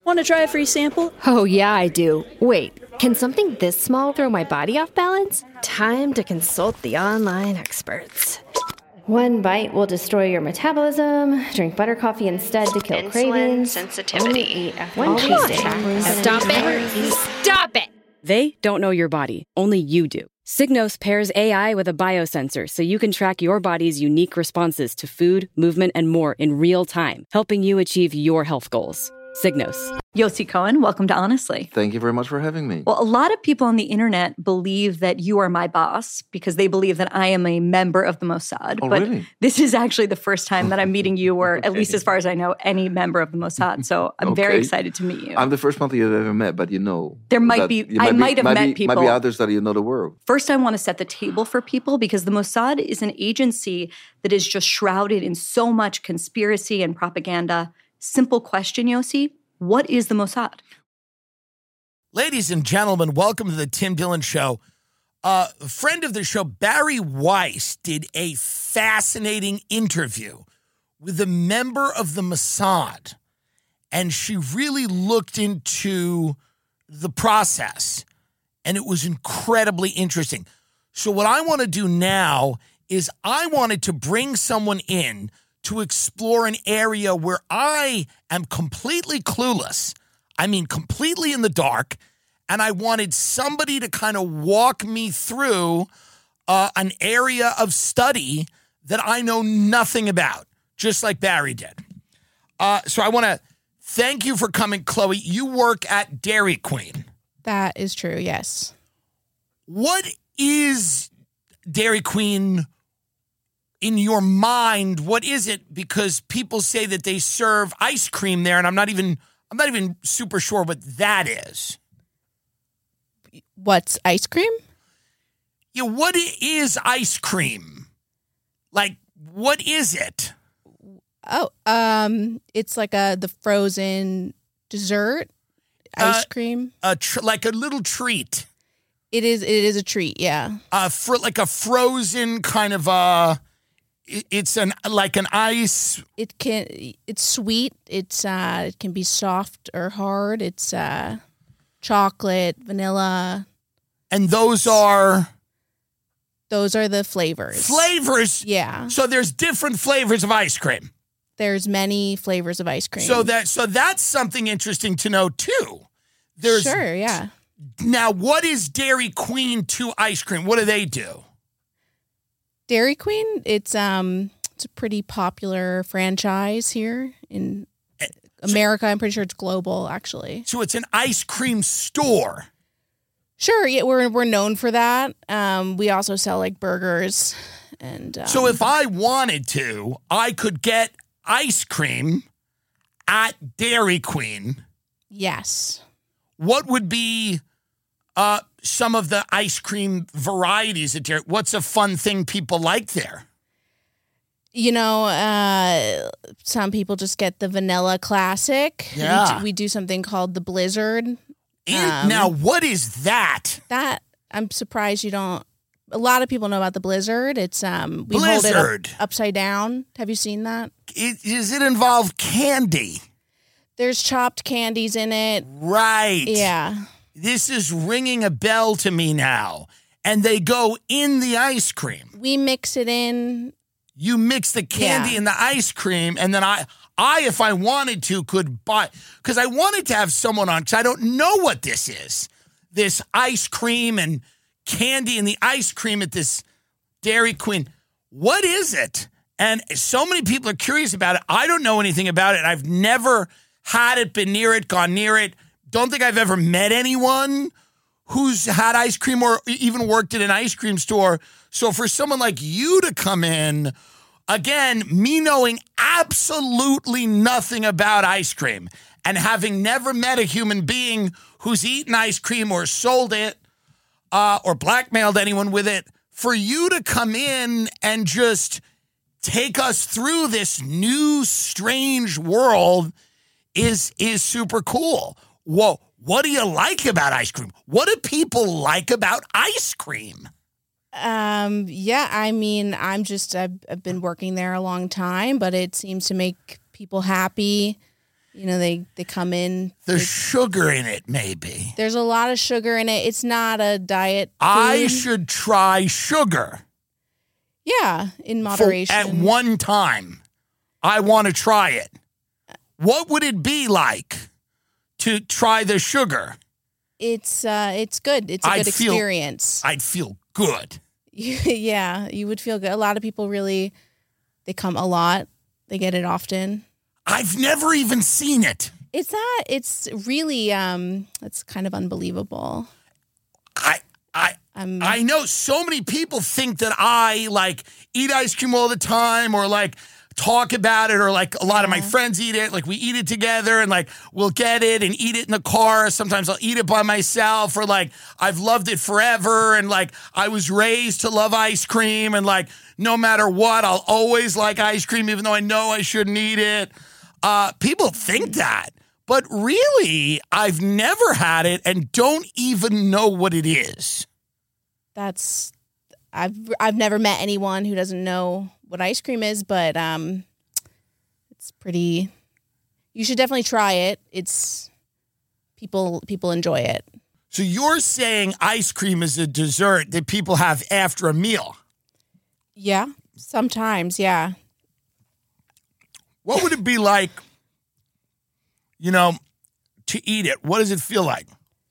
Want to try a free sample? Oh, yeah, I do. Wait, can something this small throw my body off balance? Time to consult the online experts. One bite will destroy your metabolism. Drink butter coffee instead to kill Insulin cravings. sensitivity. One Tuesday. Stop it. Stop it. They don't know your body. Only you do. Signos pairs AI with a biosensor so you can track your body's unique responses to food, movement, and more in real time, helping you achieve your health goals. Signos. Yossi Cohen, welcome to Honestly. Thank you very much for having me. Well, a lot of people on the internet believe that you are my boss because they believe that I am a member of the Mossad. Oh, but really? This is actually the first time that I'm meeting you, or at least as far as I know, any member of the Mossad. So I'm very excited to meet you. I'm the first one that you've ever met, but you know. There might be, I might have met people. Might be others that you know the world. First, I want to set the table for people because the Mossad is an agency that is just shrouded in so much conspiracy and propaganda. Simple question, Yossi. What is the Mossad? Ladies and gentlemen, welcome to the Tim Dillon Show. A friend of the show, Bari Weiss, did a fascinating interview with a member of the Mossad, and she really looked into the process, and it was incredibly interesting. So what I want to do now is I wanted to bring someone in to explore an area where I am completely clueless. I mean, completely in the dark. And I wanted somebody to kind of walk me through an area of study that I know nothing about, just like Bari did. So I want to thank you for coming, Chloe. You work at Dairy Queen. That is true, yes. What is Dairy Queen in your mind? What is it? Because people say that they serve ice cream there, and I'm not even super sure what that is. What's ice cream? Yeah, what is ice cream? Like, what is it? Oh, it's like the frozen dessert ice cream. Like a little treat. It is a treat, yeah. For like a frozen kind of it's like an ice. It's sweet. It can be soft or hard. It's chocolate, vanilla. And those are the flavors. Flavors? Yeah. So there's different flavors of ice cream. There's many flavors of ice cream. So that's something interesting to know too. Sure, yeah. Now, what is Dairy Queen to ice cream? What do they do? Dairy Queen, it's a pretty popular franchise here in America. I'm pretty sure it's global, actually. So it's an ice cream store. Sure, yeah, we're known for that. We also sell like burgers and. So if I wanted to, I could get ice cream at Dairy Queen. Yes. What would be some of the ice cream varieties at Dairy? What's a fun thing people like there? You know, some people just get the vanilla classic. Yeah. We do something called the Blizzard. Now, what is that? That, I'm surprised you don't. A lot of people know about the Blizzard. It's we Blizzard. hold it upside down. Have you seen that? Does it involve candy? There's chopped candies in it. Right. Yeah. This is ringing a bell to me now. And they go in the ice cream. We mix it in. You mix the candy in the ice cream, and then I, if I wanted to, could buy, because I wanted to have someone on, because I don't know what this is. This ice cream and candy in the ice cream at this Dairy Queen. What is it? And so many people are curious about it. I don't know anything about it. I've never had it, been near it, gone near it. Don't think I've ever met anyone who's had ice cream or even worked at an ice cream store. So for someone like you to come in, again, me knowing absolutely nothing about ice cream and having never met a human being who's eaten ice cream or sold it or blackmailed anyone with it, for you to come in and just take us through this new strange world is super cool. Whoa, what do you like about ice cream? What do people like about ice cream? Yeah, I mean, I've been working there a long time, but it seems to make people happy. They come in. The sugar in it, maybe. There's a lot of sugar in it. It's not a diet food. I should try sugar. Yeah, in moderation. At one time, I want to try it. What would it be like to try the sugar? It's good. It's a good experience. I'd feel good. Yeah, you would feel good. A lot of people they come a lot. They get it often. I've never even seen it. It's really, it's kind of unbelievable. I know so many people think that I like eat ice cream all the time or like talk about it or like a lot of my friends eat it. Like we eat it together and like we'll get it and eat it in the car. Sometimes I'll eat it by myself or like I've loved it forever. And like I was raised to love ice cream and like no matter what, I'll always like ice cream even though I know I shouldn't eat it. People think that. But really, I've never had it and don't even know what it is. I've never met anyone who doesn't know what ice cream is, but it's pretty. You should definitely try it. It's people enjoy it. So you're saying ice cream is a dessert that people have after a meal? Yeah, sometimes, yeah. What would it be like, to eat it? What does it feel like?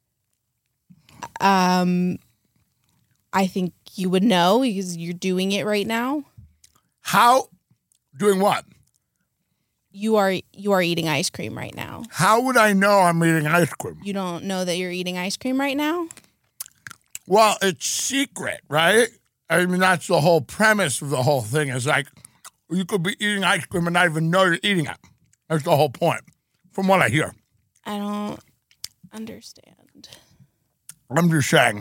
I think you would know because you're doing it right now. How? Doing what? You are eating ice cream right now. How would I know I'm eating ice cream? You don't know that you're eating ice cream right now? Well, it's secret, right? I mean, that's the whole premise of the whole thing is like, you could be eating ice cream and not even know you're eating it. That's the whole point, from what I hear. I don't understand. I'm just saying.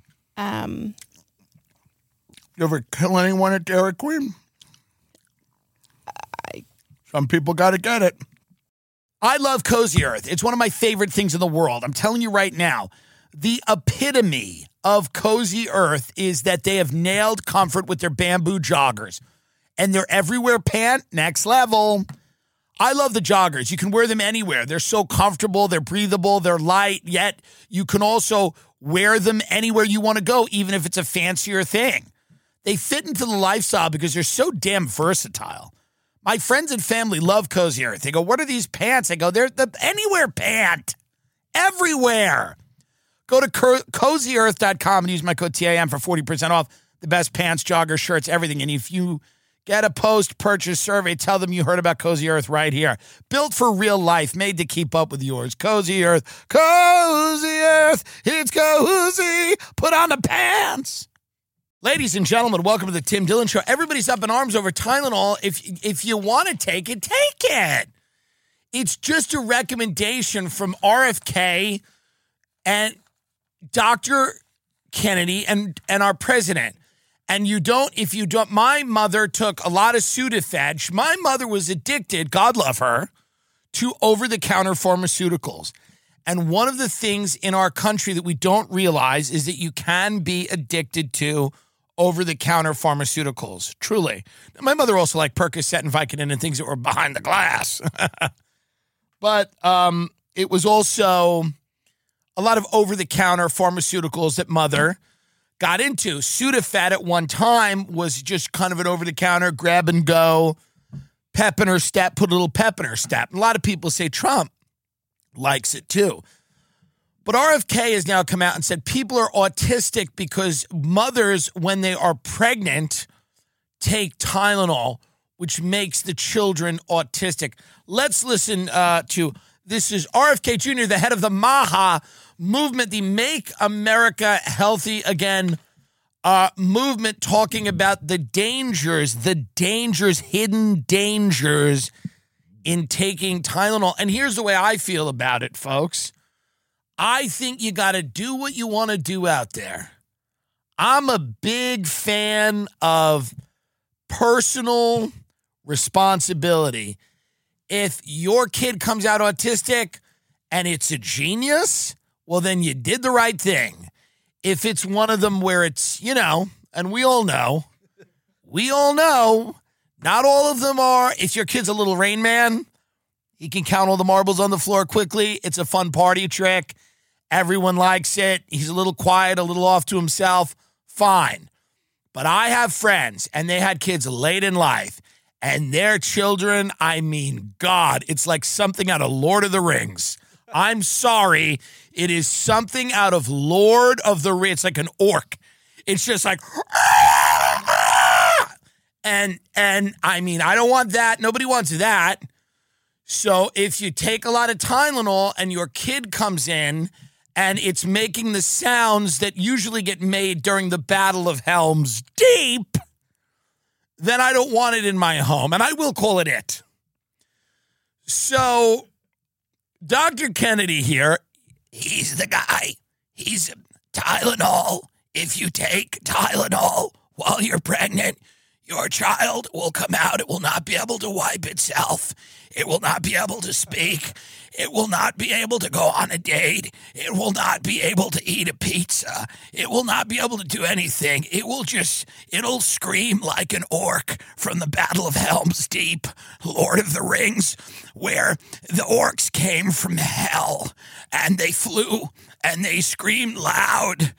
You ever kill anyone at Dairy Queen? Some people got to get it. I love Cozy Earth. It's one of my favorite things in the world. I'm telling you right now, the epitome of Cozy Earth is that they have nailed comfort with their bamboo joggers. And their everywhere pant, next level. I love the joggers. You can wear them anywhere. They're so comfortable. They're breathable. They're light. Yet you can also wear them anywhere you want to go, even if it's a fancier thing. They fit into the lifestyle because they're so damn versatile. My friends and family love Cozy Earth. They go, what are these pants? I go, they're the anywhere pant. Everywhere. Go to CozyEarth.com and use my code TIM for 40% off. The best pants, joggers, shirts, everything. And if you get a post-purchase survey, tell them you heard about Cozy Earth right here. Built for real life, made to keep up with yours. Cozy Earth, it's cozy. Put on the pants. Ladies and gentlemen, welcome to the Tim Dillon Show. Everybody's up in arms over Tylenol. If you want to take it, take it. It's just a recommendation from RFK and Dr. Kennedy and our president. And if you don't, my mother took a lot of Sudafed. My mother was addicted, God love her, to over-the-counter pharmaceuticals. And one of the things in our country that we don't realize is that you can be addicted to over-the-counter pharmaceuticals, truly. My mother also liked Percocet and Vicodin and things that were behind the glass. But it was also a lot of over-the-counter pharmaceuticals that mother got into. Sudafed at one time was just kind of an over-the-counter, grab and go, pep in her step, put a little pep in her step. A lot of people say Trump likes it too. But RFK has now come out and said people are autistic because mothers, when they are pregnant, take Tylenol, which makes the children autistic. Let's listen to, this is RFK Jr., the head of the MAHA movement, the Make America Healthy Again movement, talking about the dangers, hidden dangers in taking Tylenol. And here's the way I feel about it, folks. I think you got to do what you want to do out there. I'm a big fan of personal responsibility. If your kid comes out autistic and it's a genius, well, then you did the right thing. If it's one of them where it's, and we all know, not all of them are. If your kid's a little Rain Man, He can count all the marbles on the floor quickly. It's a fun party trick. Everyone likes it. He's a little quiet, a little off to himself. Fine. But I have friends, and they had kids late in life, and their children, I mean, God, it's like something out of Lord of the Rings. I'm sorry. It is something out of Lord of the Rings. It's like an orc. It's just like, and I mean, I don't want that. Nobody wants that. So if you take a lot of Tylenol and your kid comes in and it's making the sounds that usually get made during the Battle of Helm's Deep, then I don't want it in my home, and I will call it it. So Dr. Kennedy here, he's the guy. He's Tylenol. If you take Tylenol while you're pregnant, your child will come out. It will not be able to wipe itself. It will not be able to speak. It will not be able to go on a date. It will not be able to eat a pizza. It will not be able to do anything. It'll scream like an orc from the Battle of Helm's Deep, Lord of the Rings, where the orcs came from hell and they flew and they screamed loud.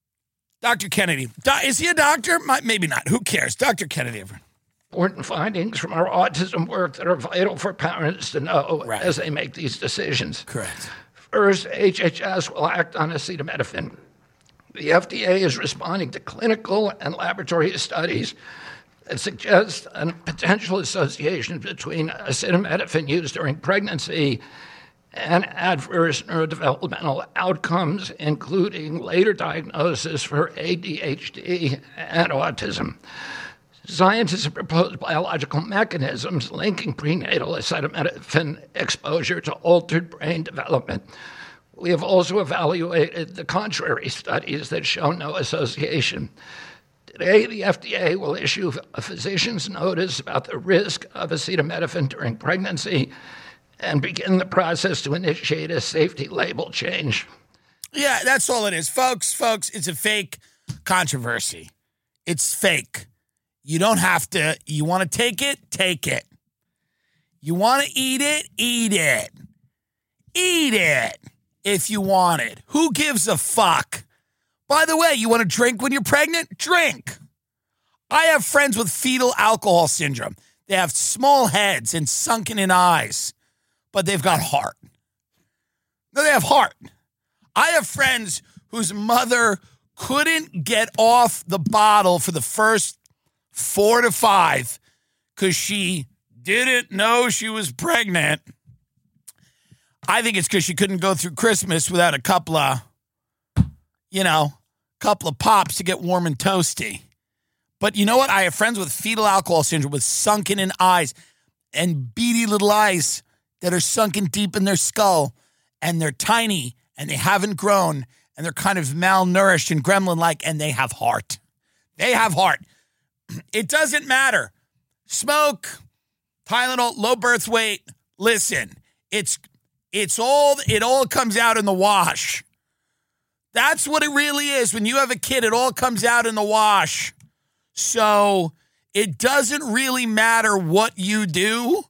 Dr. Kennedy. Is he a doctor? Maybe not. Who cares? Dr. Kennedy. Important findings from our autism work that are vital for parents to know as they make these decisions. Correct. First, HHS will act on acetaminophen. The FDA is responding to clinical and laboratory studies that suggest a potential association between acetaminophen use during pregnancy and adverse neurodevelopmental outcomes, including later diagnosis for ADHD and autism. Scientists have proposed biological mechanisms linking prenatal acetaminophen exposure to altered brain development. We have also evaluated the contrary studies that show no association. Today, the FDA will issue a physician's notice about the risk of acetaminophen during pregnancy and begin the process to initiate a safety label change. Yeah, that's all it is. Folks, it's a fake controversy. It's fake. You don't have to. You want to take it? Take it. You want to eat it? Eat it. Eat it if you want it. Who gives a fuck? By the way, you want to drink when you're pregnant? Drink. I have friends with fetal alcohol syndrome. They have small heads and sunken-in eyes, but they've got heart. No, they have heart. I have friends whose mother couldn't get off the bottle for the first 4 to 5 because she didn't know she was pregnant. I think it's because she couldn't go through Christmas without a couple of pops to get warm and toasty. But you know what? I have friends with fetal alcohol syndrome with sunken-in eyes and beady little eyes that are sunken deep in their skull, and they're tiny, and they haven't grown, and they're kind of malnourished and gremlin-like, and they have heart. They have heart. It doesn't matter. Smoke, Tylenol, low birth weight. Listen, it all comes out in the wash. That's what it really is. When you have a kid, it all comes out in the wash. So it doesn't really matter what you do.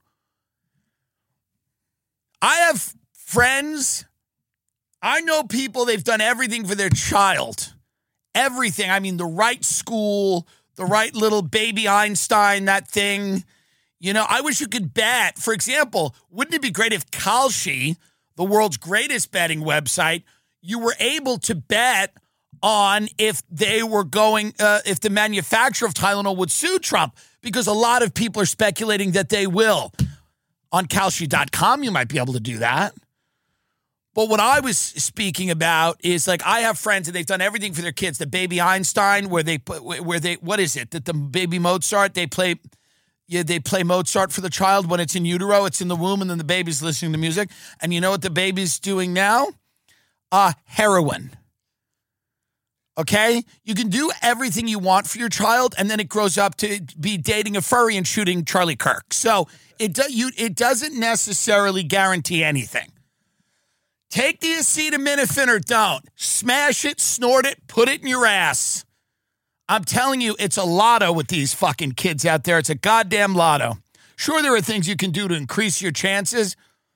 I have friends. I know people, they've done everything for their child. Everything. I mean, the right school, the right little baby Einstein, that thing. You know, I wish you could bet. For example, wouldn't it be great if Kalshi, the world's greatest betting website, you were able to bet on if they were going, if the manufacturer of Tylenol would sue Trump, because a lot of people are speculating that they will. On Kalshi.com, you might be able to do that. But what I was speaking about is, like, I have friends and they've done everything for their kids. The baby Einstein, what is it? That the baby Mozart, they play Mozart for the child when it's in utero, it's in the womb, and then the baby's listening to music. And you know what the baby's doing now? Heroin. Okay? You can do everything you want for your child, and then it grows up to be dating a furry and shooting Charlie Kirk. So it doesn't necessarily guarantee anything. Take the acetaminophen or don't. Smash it, snort it, put it in your ass. I'm telling you, it's a lotto with these fucking kids out there. It's a goddamn lotto. Sure, there are things you can do to increase your chances,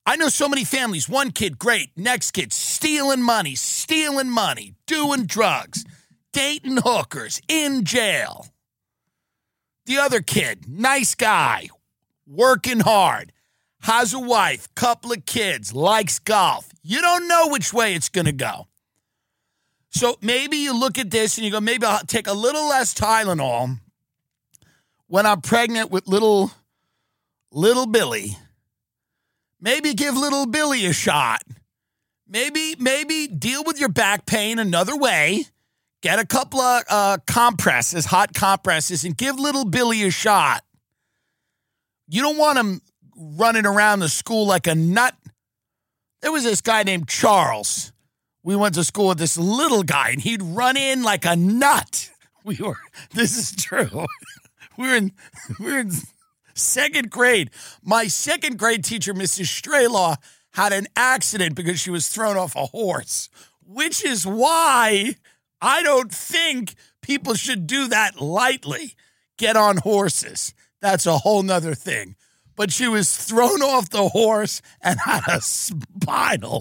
I know so many families. One kid, great. Next kid, stealing money, doing drugs, dating hookers, in jail. The other kid, nice guy, working hard, has a wife, couple of kids, likes golf. You don't know which way it's going to go. So maybe you look at this and you go, maybe I'll take a little less Tylenol when I'm pregnant with little Billy. Maybe give little Billy a shot. Maybe deal with your back pain another way. Get a couple of compresses, hot compresses, and give little Billy a shot. You don't want him running around the school like a nut. There was this guy named Charles. We went to school with this little guy, and he'd run in like a nut. This is true. we were in second grade. My second grade teacher, Mrs. Straylaw, had an accident because she was thrown off a horse, which is why I don't think people should do that lightly. Get on horses. That's a whole nother thing. But she was thrown off the horse and had a spinal.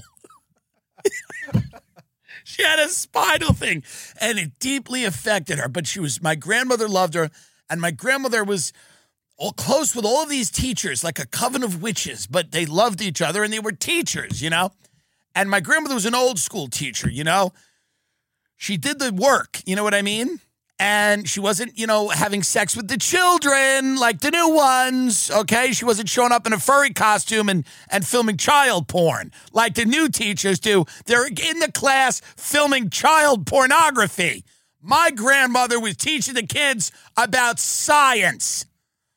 She had a spinal thing, and it deeply affected her. But my grandmother loved her, and my grandmother was close with all of these teachers, like a coven of witches, but they loved each other, and they were teachers, you know? And my grandmother was an old school teacher, you know? She did the work, you know what I mean? And she wasn't, having sex with the children like the new ones, okay? She wasn't showing up in a furry costume and filming child porn like the new teachers do. They're in the class filming child pornography. My grandmother was teaching the kids about science.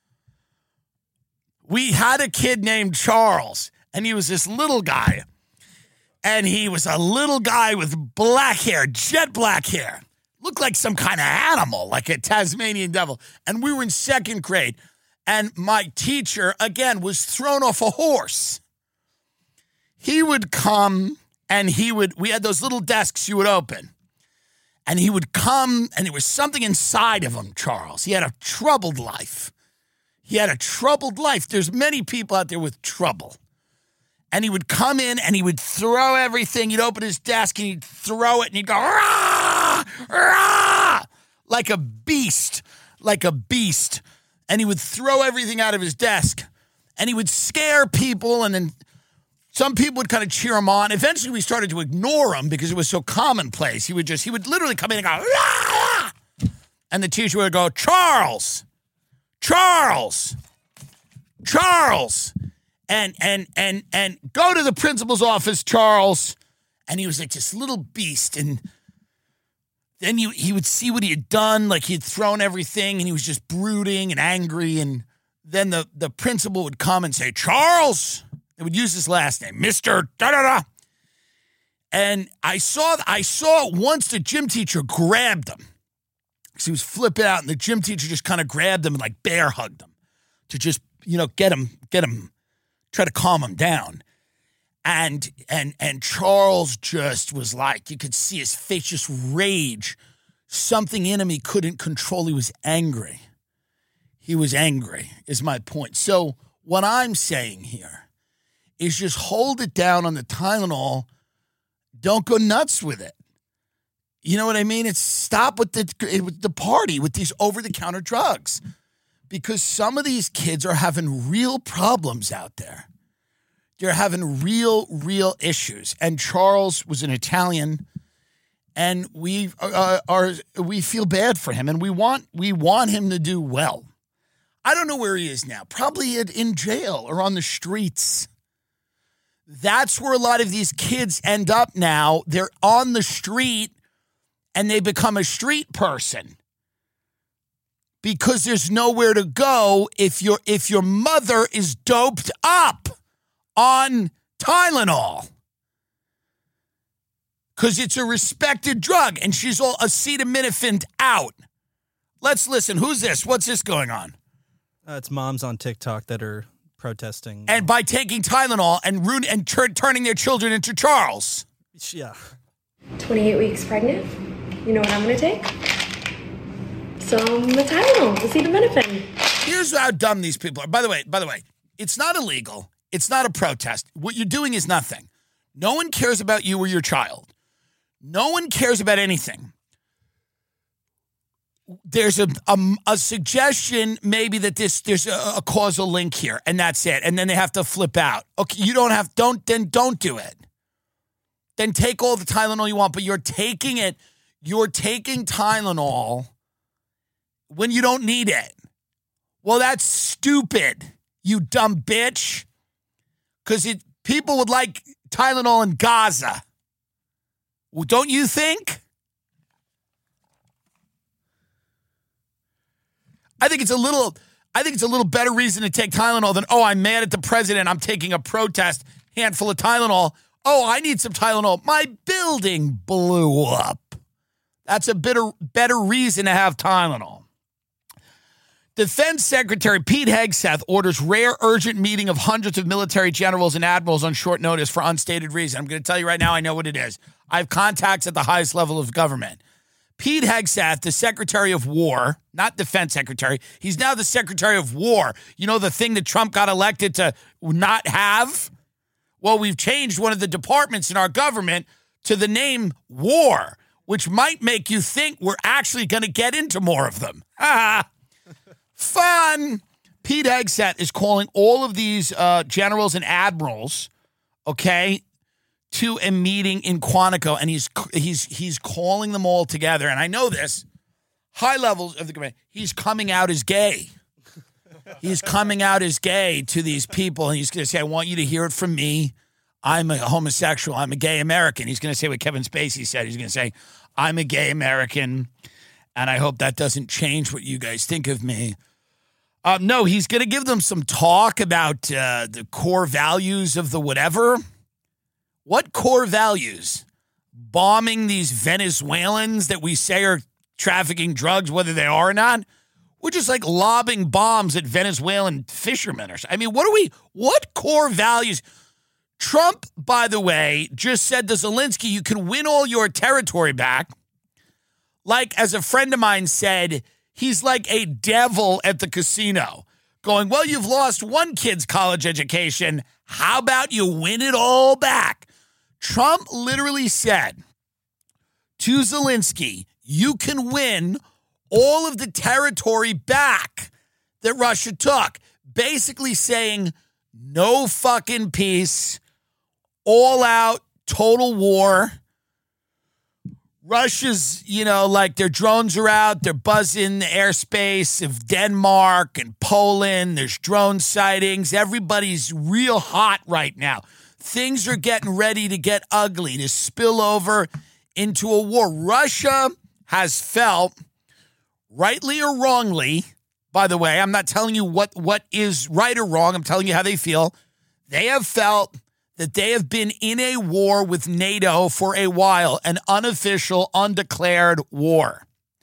We had a kid named Charles, and he was this little guy. And he was a little guy with black hair, jet black hair. Looked like some kind of animal, like a Tasmanian devil. And we were in second grade. And my teacher, again, was thrown off a horse. He would come and we had those little desks you would open. And he would come and there was something inside of him, Charles. He had a troubled life. There's many people out there with trouble. And he would come in and he would throw everything. He'd open his desk and he'd throw it and he'd go, rah, rah, like a beast. And he would throw everything out of his desk. And he would scare people, and then some people would kind of cheer him on. Eventually we started to ignore him because it was so commonplace. He would literally come in and go, rah! And the teacher would go, Charles. And go to the principal's office, Charles. And he was like this little beast. And then he would see what he had done, like he had thrown everything, and he was just brooding and angry. And then the principal would come and say, Charles. They would use his last name, Mr. Da-da-da. And I saw once the gym teacher grabbed him. Because he was flipping out, and the gym teacher just kind of grabbed him and like bear hugged him to just, get him, try to calm him down. And Charles just was like, you could see his face just rage. Something in him he couldn't control. He was angry. Is my point. So what I'm saying here is just hold it down on the Tylenol. Don't go nuts with it. You know what I mean? It's stop with the party with these over-the-counter drugs. Because some of these kids are having real problems out there. They're having real issues. And Charles was an Italian, and we feel bad for him, and we want him to do well. I don't know where he is now. Probably in jail or on the streets. That's where a lot of these kids end up now. They're on the street, and they become a street person. Because there's nowhere to go if your mother is doped up on Tylenol. Because it's a respected drug, and she's all acetaminophen out. Let's listen. Who's this? What's this going on? It's moms on TikTok that are protesting. And by taking Tylenol and turning their children into Charles. Yeah. 28 weeks pregnant. You know what I'm going to take? Some Tylenol, acetaminophen. Here's how dumb these people are. By the way, it's not illegal. It's not a protest. What you're doing is nothing. No one cares about you or your child. No one cares about anything. There's a suggestion maybe that there's a causal link here, and that's it. And then they have to flip out. Okay, don't do it. Then take all the Tylenol you want, but you're taking Tylenol when you don't need it. Well, that's stupid, you dumb bitch. Because people would like Tylenol in Gaza. Well, don't you think? I think it's a little better reason to take Tylenol than, oh, I'm mad at the president, I'm taking a protest, handful of Tylenol. Oh, I need some Tylenol. My building blew up. That's a better reason to have Tylenol. Defense Secretary Pete Hegseth orders rare urgent meeting of hundreds of military generals and admirals on short notice for unstated reason. I'm going to tell you right now, I know what it is. I have contacts at the highest level of government. Pete Hegseth, the Secretary of War, not Defense Secretary, he's now the Secretary of War. You know, the thing that Trump got elected to not have? Well, we've changed one of the departments in our government to the name War, which might make you think we're actually going to get into more of them. Fun. Pete Hegseth is calling all of these generals and admirals, okay, to a meeting in Quantico, and he's calling them all together. And I know this, high levels of the government, he's coming out as gay. He's coming out as gay to these people, and he's going to say, I want you to hear it from me. I'm a homosexual. I'm a gay American. He's going to say what Kevin Spacey said. He's going to say, I'm a gay American, and I hope that doesn't change what you guys think of me. No, he's going to give them some talk about the core values of the whatever. What core values? Bombing these Venezuelans that we say are trafficking drugs, whether they are or not? We're just like lobbing bombs at Venezuelan fishermen or something. I mean, what core values? Trump, by the way, just said to Zelensky, you can win all your territory back. Like, as a friend of mine said, he's like a devil at the casino going, well, you've lost one kid's college education. How about you win it all back? Trump literally said to Zelensky, you can win all of the territory back that Russia took. Basically saying no fucking peace, all out, total war. Russia's, like their drones are out. They're buzzing the airspace of Denmark and Poland. There's drone sightings. Everybody's real hot right now. Things are getting ready to get ugly, to spill over into a war. Russia has felt, rightly or wrongly, by the way, I'm not telling you what is right or wrong. I'm telling you how they feel. They have felt that they have been in a war with NATO for a while, an unofficial, undeclared war.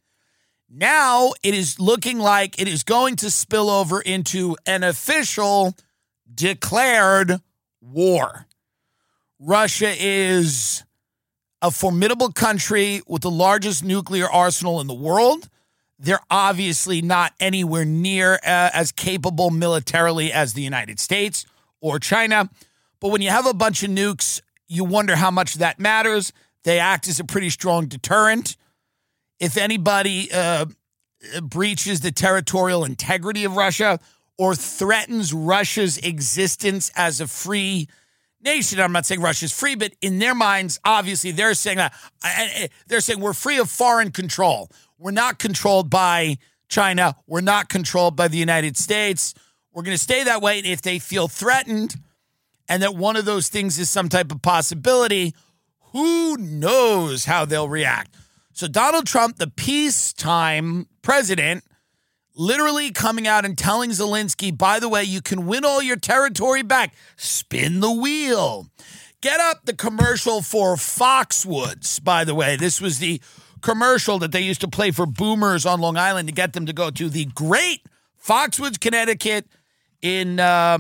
Now it is looking like it is going to spill over into an official, declared war. Russia is a formidable country with the largest nuclear arsenal in the world. They're obviously not anywhere near as capable militarily as the United States or China. But when you have a bunch of nukes, you wonder how much that matters. They act as a pretty strong deterrent. If anybody breaches the territorial integrity of Russia or threatens Russia's existence as a free nation, I'm not saying Russia's free, but in their minds, obviously, they're saying we're free of foreign control. We're not controlled by China. We're not controlled by the United States. We're going to stay that way. And if they feel threatened, and that one of those things is some type of possibility, who knows how they'll react. So Donald Trump, the peacetime president, literally coming out and telling Zelensky, by the way, you can win all your territory back. Spin the wheel. Get up the commercial for Foxwoods, by the way. This was the commercial that they used to play for boomers on Long Island to get them to go to the great Foxwoods, Connecticut in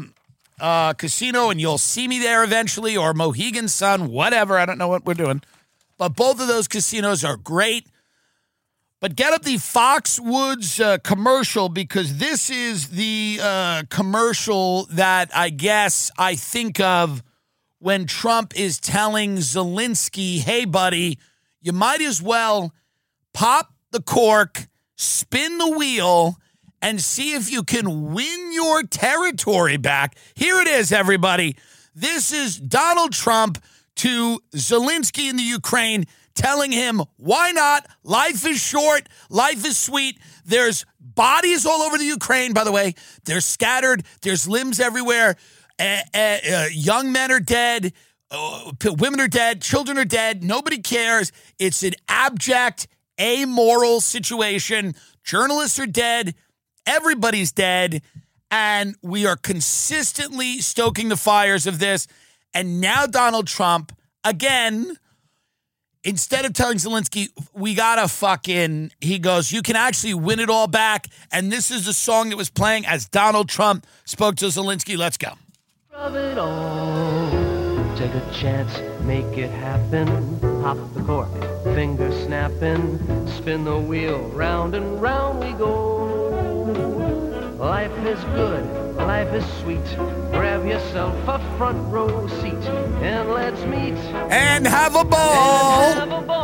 casino, and you'll see me there eventually, or Mohegan Sun, whatever. I don't know what we're doing. But both of those casinos are great. But get up the Foxwoods commercial, because this is the commercial that I guess I think of when Trump is telling Zelensky, hey, buddy, you might as well pop the cork, spin the wheel, and see if you can win your territory back. Here it is, everybody. This is Donald Trump to Zelensky in the Ukraine, telling him, why not? Life is short. Life is sweet. There's bodies all over the Ukraine, by the way. They're scattered. There's limbs everywhere. Young men are dead. Women are dead. Children are dead. Nobody cares. It's an abject, amoral situation. Journalists are dead. Everybody's dead. And we are consistently stoking the fires of this. And now Donald Trump, again, instead of telling Zelensky, we gotta he goes, you can actually win it all back. And this is the song that was playing as Donald Trump spoke to Zelensky. Let's go. Of it all, take a chance, make it happen. Pop the cork, finger snapping, spin the wheel, round and round we go. Life is good, life is sweet. Grab yourself a front row seat and let's meet and have a ball.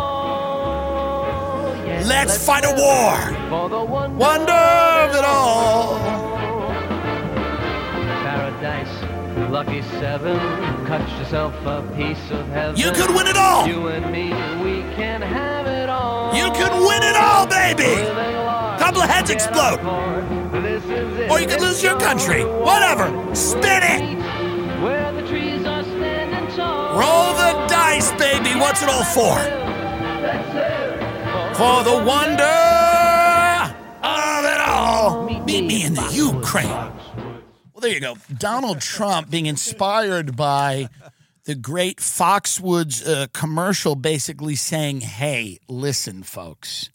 Yeah, let's fight a war for the wonder of it all. Paradise, lucky 7, cut yourself a piece of heaven. You could win it all. You and me, we can have it all. You could win it all, baby. Couple of heads explode. Or you could lose your country. Whatever. Spin it. Where the trees are standing tall. Roll the dice, baby. What's it all for? For the wonder of it all. Meet me in the Ukraine. Well, there you go. Donald Trump being inspired by the great Foxwoods commercial, basically saying, hey, listen, folks.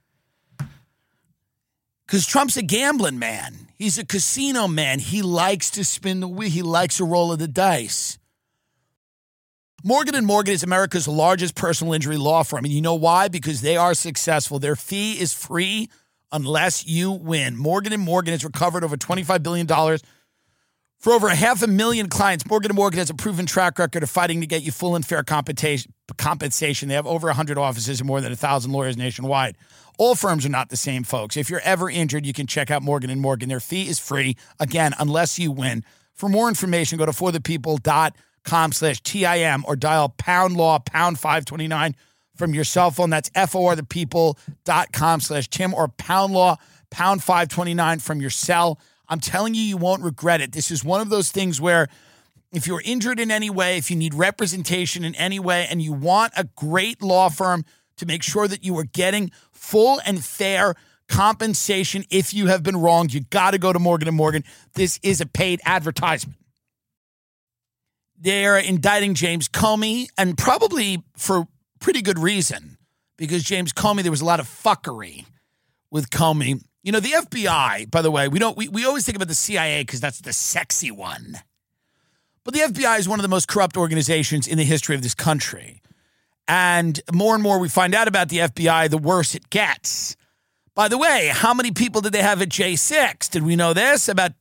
Because Trump's a gambling man. He's a casino man. He likes to spin the wheel. He likes a roll of the dice. Morgan & Morgan is America's largest personal injury law firm. And you know why? Because they are successful. Their fee is free unless you win. Morgan & Morgan has recovered over $25 billion for over 500,000 clients. Morgan & Morgan has a proven track record of fighting to get you full and fair compensation. They have over 100 offices and more than 1,000 lawyers nationwide. All firms are not the same, folks. If you're ever injured, you can check out Morgan & Morgan. Their fee is free, again, unless you win. For more information, go to forthepeople.com/TIM or dial #law #529 from your cell phone. That's forthepeople.com/Tim or #law #529 from your cell. I'm telling you, you won't regret it. This is one of those things where if you're injured in any way, if you need representation in any way, and you want a great law firm to make sure that you are getting full and fair compensation if you have been wronged, you got to go to Morgan & Morgan. This is a paid advertisement. They're indicting James Comey, and probably for pretty good reason, because James Comey, there was a lot of fuckery with Comey. You know, the FBI, by the way, we always think about the CIA because that's the sexy one. But the FBI is one of the most corrupt organizations in the history of this country. And more we find out about the FBI, the worse it gets. By the way, how many people did they have at J6? Did we know this? About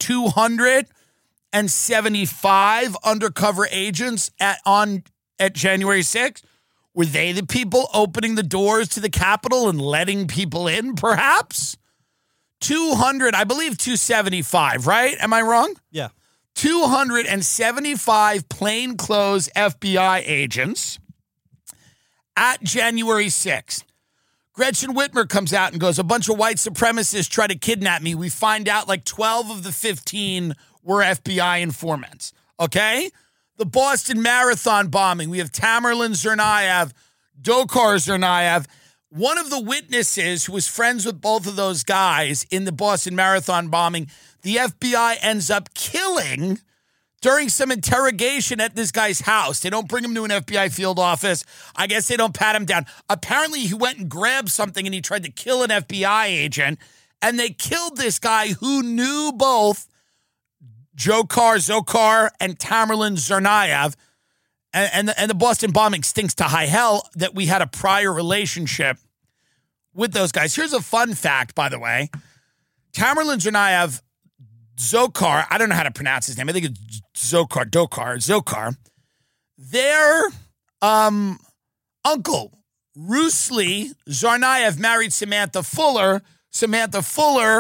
275 undercover agents at January 6th. Were they the people opening the doors to the Capitol and letting people in, perhaps? 200, I believe 275, right? Am I wrong? Yeah. 275 plainclothes FBI agents at January 6th. Gretchen Whitmer comes out and goes, a bunch of white supremacists try to kidnap me. We find out like 12 of the 15 were FBI informants. Okay? The Boston Marathon bombing. We have Tamerlan Tsarnaev, Dzhokhar Tsarnaev. One of the witnesses who was friends with both of those guys in the Boston Marathon bombing, the FBI ends up killing during some interrogation at this guy's house. They don't bring him to an FBI field office. I guess they don't pat him down. Apparently, he went and grabbed something and he tried to kill an FBI agent. And they killed this guy who knew both Dzhokhar and Tamerlan Tsarnaev. And the Boston bombing stinks to high hell that we had a prior relationship with those guys. Here's a fun fact, by the way. Tamerlan Tsarnaev, Dzhokhar, I don't know how to pronounce his name. I think it's Dzhokhar. Their uncle, Rusli Tsarnaev, married Samantha Fuller. Samantha Fuller,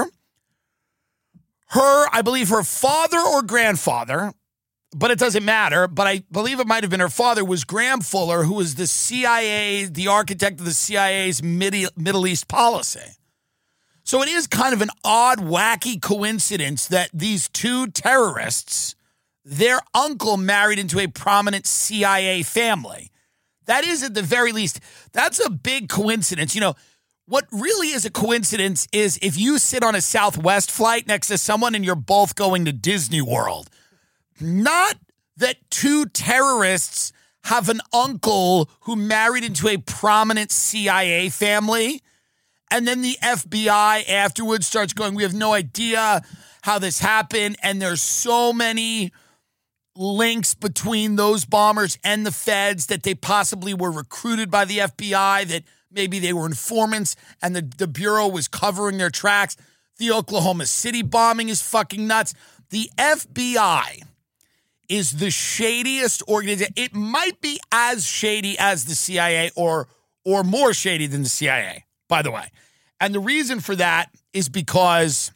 I believe her father or grandfather, but it doesn't matter, but I believe it might have been her father, was Graham Fuller, who was the CIA, the architect of the CIA's Middle East policy. So it is kind of an odd, wacky coincidence that these two terrorists, their uncle married into a prominent CIA family. That is, at the very least, that's a big coincidence. You know, what really is a coincidence is if you sit on a Southwest flight next to someone and you're both going to Disney World. Not that two terrorists have an uncle who married into a prominent CIA family, and then the FBI afterwards starts going, we have no idea how this happened, and there's so many links between those bombers and the feds that they possibly were recruited by the FBI, that maybe they were informants and the Bureau was covering their tracks. The Oklahoma City bombing is fucking nuts. The FBI is the shadiest organization. It might be as shady as the CIA or more shady than the CIA, by the way. And the reason for that is because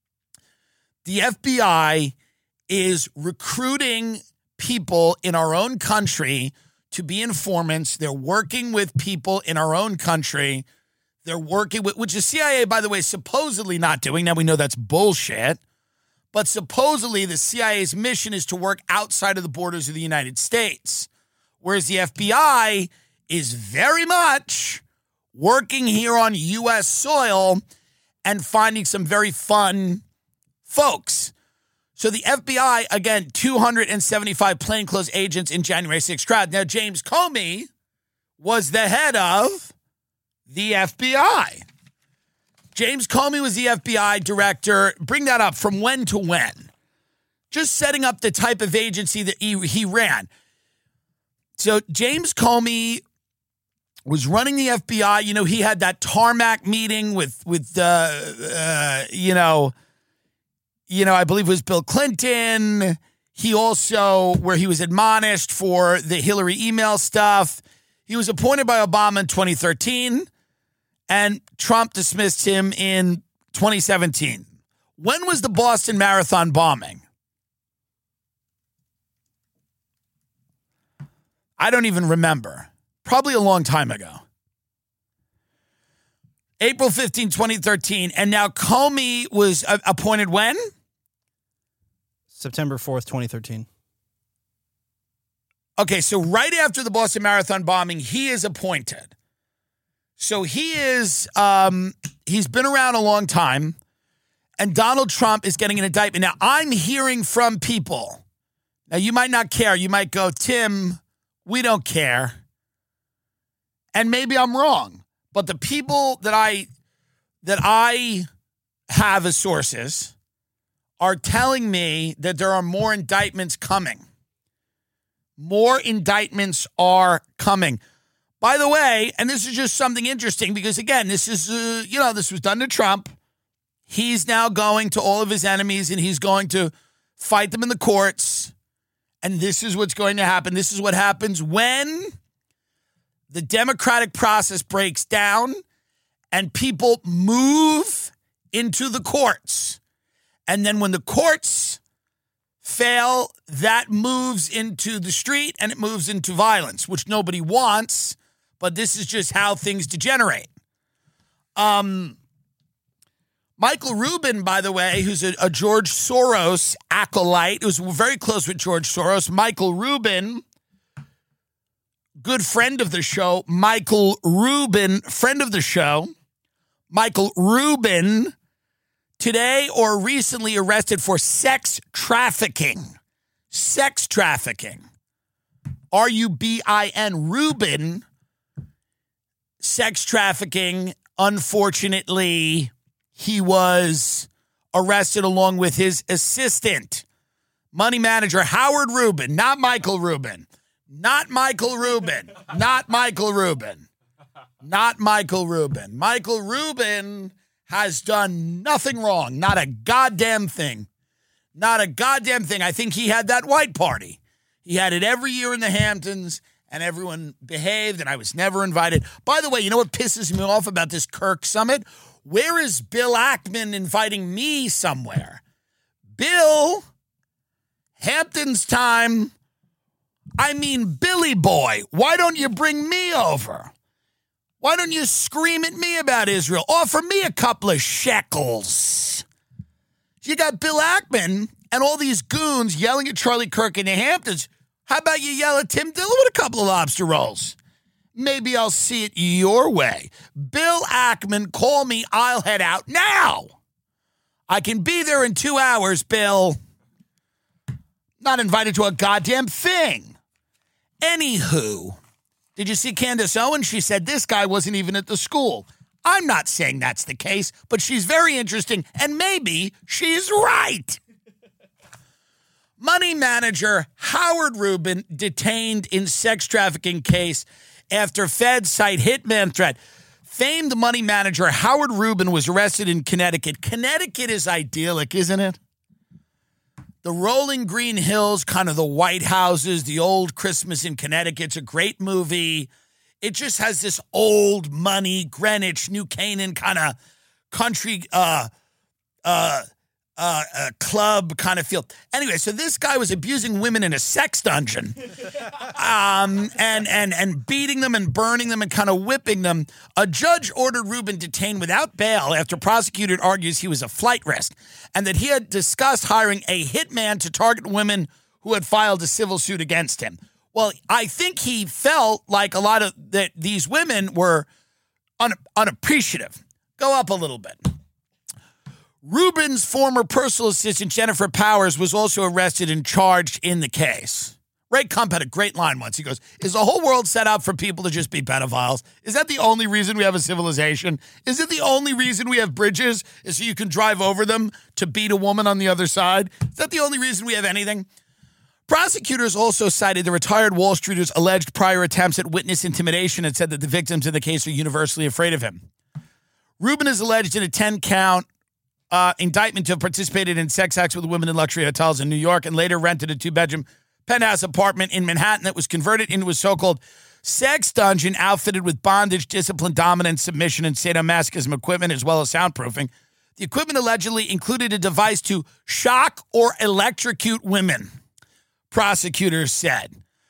the FBI is recruiting people in our own country to be informants. They're working with people in our own country. They're working with, which the CIA, by the way, is supposedly not doing. Now we know that's bullshit. But supposedly the CIA's mission is to work outside of the borders of the United States. Whereas the FBI is very much working here on U.S. soil and finding some very fun folks. So the FBI, again, 275 plainclothes agents in January 6th crowd. Now, James Comey was the head of the FBI. James Comey was the FBI director. Bring that up. From when to when? Just setting up the type of agency that he ran. So James Comey was running the FBI. You know, he had that tarmac meeting with I believe it was Bill Clinton. He also, where he was admonished for the Hillary email stuff. He was appointed by Obama in 2013, and Trump dismissed him in 2017. When was the Boston Marathon bombing? I don't even remember. Probably a long time ago. April 15, 2013. And now Comey was appointed when? September 4th, 2013. Okay, so right after the Boston Marathon bombing, he is appointed. So he is, he's been around a long time, and Donald Trump is getting an indictment. Now, I'm hearing from people. Now, you might not care. You might go, Tim, we don't care. And maybe I'm wrong. But the people that I have as sources are telling me that there are more indictments coming. More indictments are coming. By the way, and this is just something interesting because, again, this is, this was done to Trump. He's now going to all of his enemies and he's going to fight them in the courts. And this is what's going to happen. This is what happens when the democratic process breaks down and people move into the courts. And then when the courts fail, that moves into the street and it moves into violence, which nobody wants, but this is just how things degenerate. Michael Rubin, by the way, who's a George Soros acolyte, who's very close with George Soros. Michael Rubin, good friend of the show. Michael Rubin, friend of the show. Michael Rubin, today or recently arrested for sex trafficking. Sex trafficking. R-U-B-I-N, Rubin. Sex trafficking. Unfortunately, he was arrested along with his assistant, money manager Howard Rubin, not Michael Rubin. Not Michael Rubin. Not Michael Rubin. Not Michael Rubin. Michael Rubin has done nothing wrong. Not a goddamn thing. Not a goddamn thing. I think he had that white party. He had it every year in the Hamptons, and everyone behaved, and I was never invited. By the way, you know what pisses me off about this Kirk summit? Where is Bill Ackman inviting me somewhere? Bill, Hamptons time. I mean, Billy boy, why don't you bring me over? Why don't you scream at me about Israel? Offer me a couple of shekels. You got Bill Ackman and all these goons yelling at Charlie Kirk in the Hamptons. How about you yell at Tim Dillon with a couple of lobster rolls? Maybe I'll see it your way. Bill Ackman, call me. I'll head out now. I can be there in 2 hours, Bill. Not invited to a goddamn thing. Anywho, did you see Candace Owens? She said this guy wasn't even at the school. I'm not saying that's the case, but she's very interesting, and maybe she's right. Money manager Howard Rubin detained in sex trafficking case after Feds cite hitman threat. Famed money manager Howard Rubin was arrested in Connecticut. Connecticut is idyllic, isn't it? The rolling green hills, kind of the White Houses, the old Christmas in Connecticut's a great movie. It just has this old money, Greenwich, New Canaan kind of country club kind of feel. Anyway, so this guy was abusing women in a sex dungeon and beating them and burning them and kind of whipping them. A judge ordered Rubin detained without bail after prosecutor argues he was a flight risk and that he had discussed hiring a hitman to target women who had filed a civil suit against him. Well, I think he felt like a lot of these women were unappreciative. Go up a little bit. Rubin's former personal assistant, Jennifer Powers, was also arrested and charged in the case. Ray Kump had a great line once. He goes, is the whole world set up for people to just be pedophiles? Is that the only reason we have a civilization? Is it the only reason we have bridges is so you can drive over them to beat a woman on the other side? Is that the only reason we have anything? Prosecutors also cited the retired Wall Streeter's alleged prior attempts at witness intimidation and said that the victims in the case are universally afraid of him. Rubin is alleged in a 10-count indictment to have participated in sex acts with women in luxury hotels in New York and later rented a 2-bedroom penthouse apartment in Manhattan that was converted into a so-called sex dungeon outfitted with bondage, discipline, dominance, submission, and sadomasochism equipment as well as soundproofing. The equipment allegedly included a device to shock or electrocute women, prosecutors said.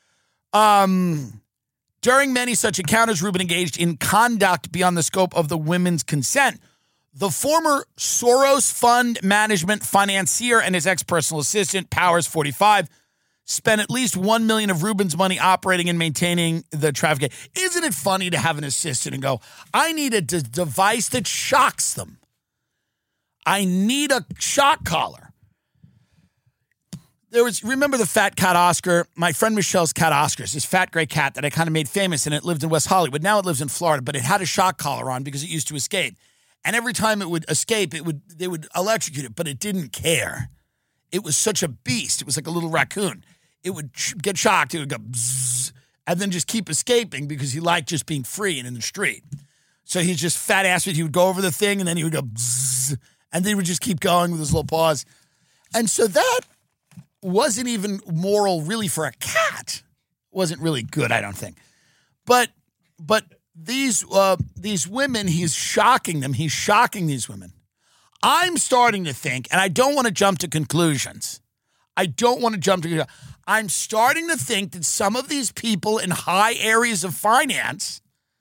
During many such encounters, Rubin engaged in conduct beyond the scope of the women's consent. The former Soros Fund management financier and his ex-personal assistant, Powers, 45, spent at least $1 million of Rubin's money operating and maintaining the traffic. Isn't it funny to have an assistant and go, I need a device that shocks them. I need a shock collar. Remember the fat cat Oscar? My friend Michelle's cat Oscar's, this fat gray cat that I kind of made famous, and it lived in West Hollywood. Now it lives in Florida, but it had a shock collar on because it used to escape. And every time it would escape, they would electrocute it, but it didn't care. It was such a beast. It was like a little raccoon. It would get shocked. It would go bzzz, and then just keep escaping because he liked just being free and in the street. So he's just fat ass. He would go over the thing, and then he would go bzzz, and then he would just keep going with his little paws. And so that wasn't even moral really for a cat. Wasn't really good, I don't think. But these women, he's shocking them. He's shocking these women. I'm starting to think, and I don't want to jump to conclusions. I'm starting to think that some of these people in high areas of finance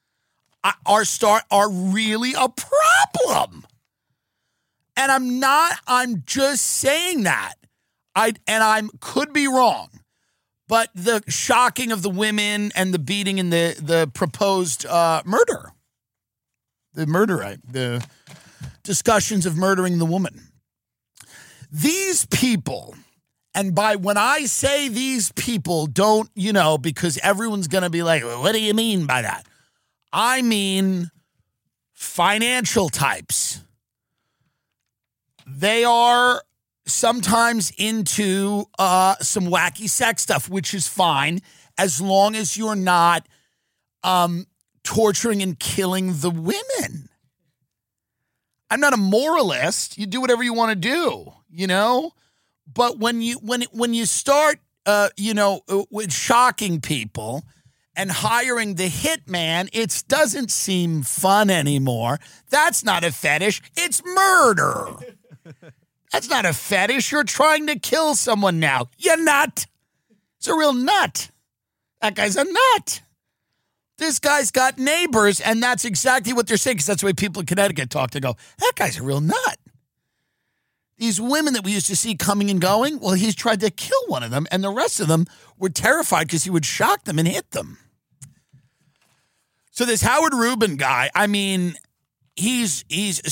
are really a problem. And I'm just saying that. I could be wrong. But the shocking of the women and the beating and the proposed murder, the discussions of murdering the woman. These people, and when I say these people, don't, because everyone's going to be like, well, what do you mean by that? I mean financial types. They are sometimes into some wacky sex stuff, which is fine as long as you're not torturing and killing the women. I'm not a moralist. You do whatever you want to do, you know? But when you start, with shocking people and hiring the hitman, it doesn't seem fun anymore. That's not a fetish. It's murder. That's not a fetish. You're trying to kill someone now. You're not. It's a real nut. That guy's a nut. This guy's got neighbors, and that's exactly what they're saying, because that's the way people in Connecticut talk. They go, that guy's a real nut. These women that we used to see coming and going, well, he's tried to kill one of them, and the rest of them were terrified because he would shock them and hit them. So this Howard Rubin guy, I mean, this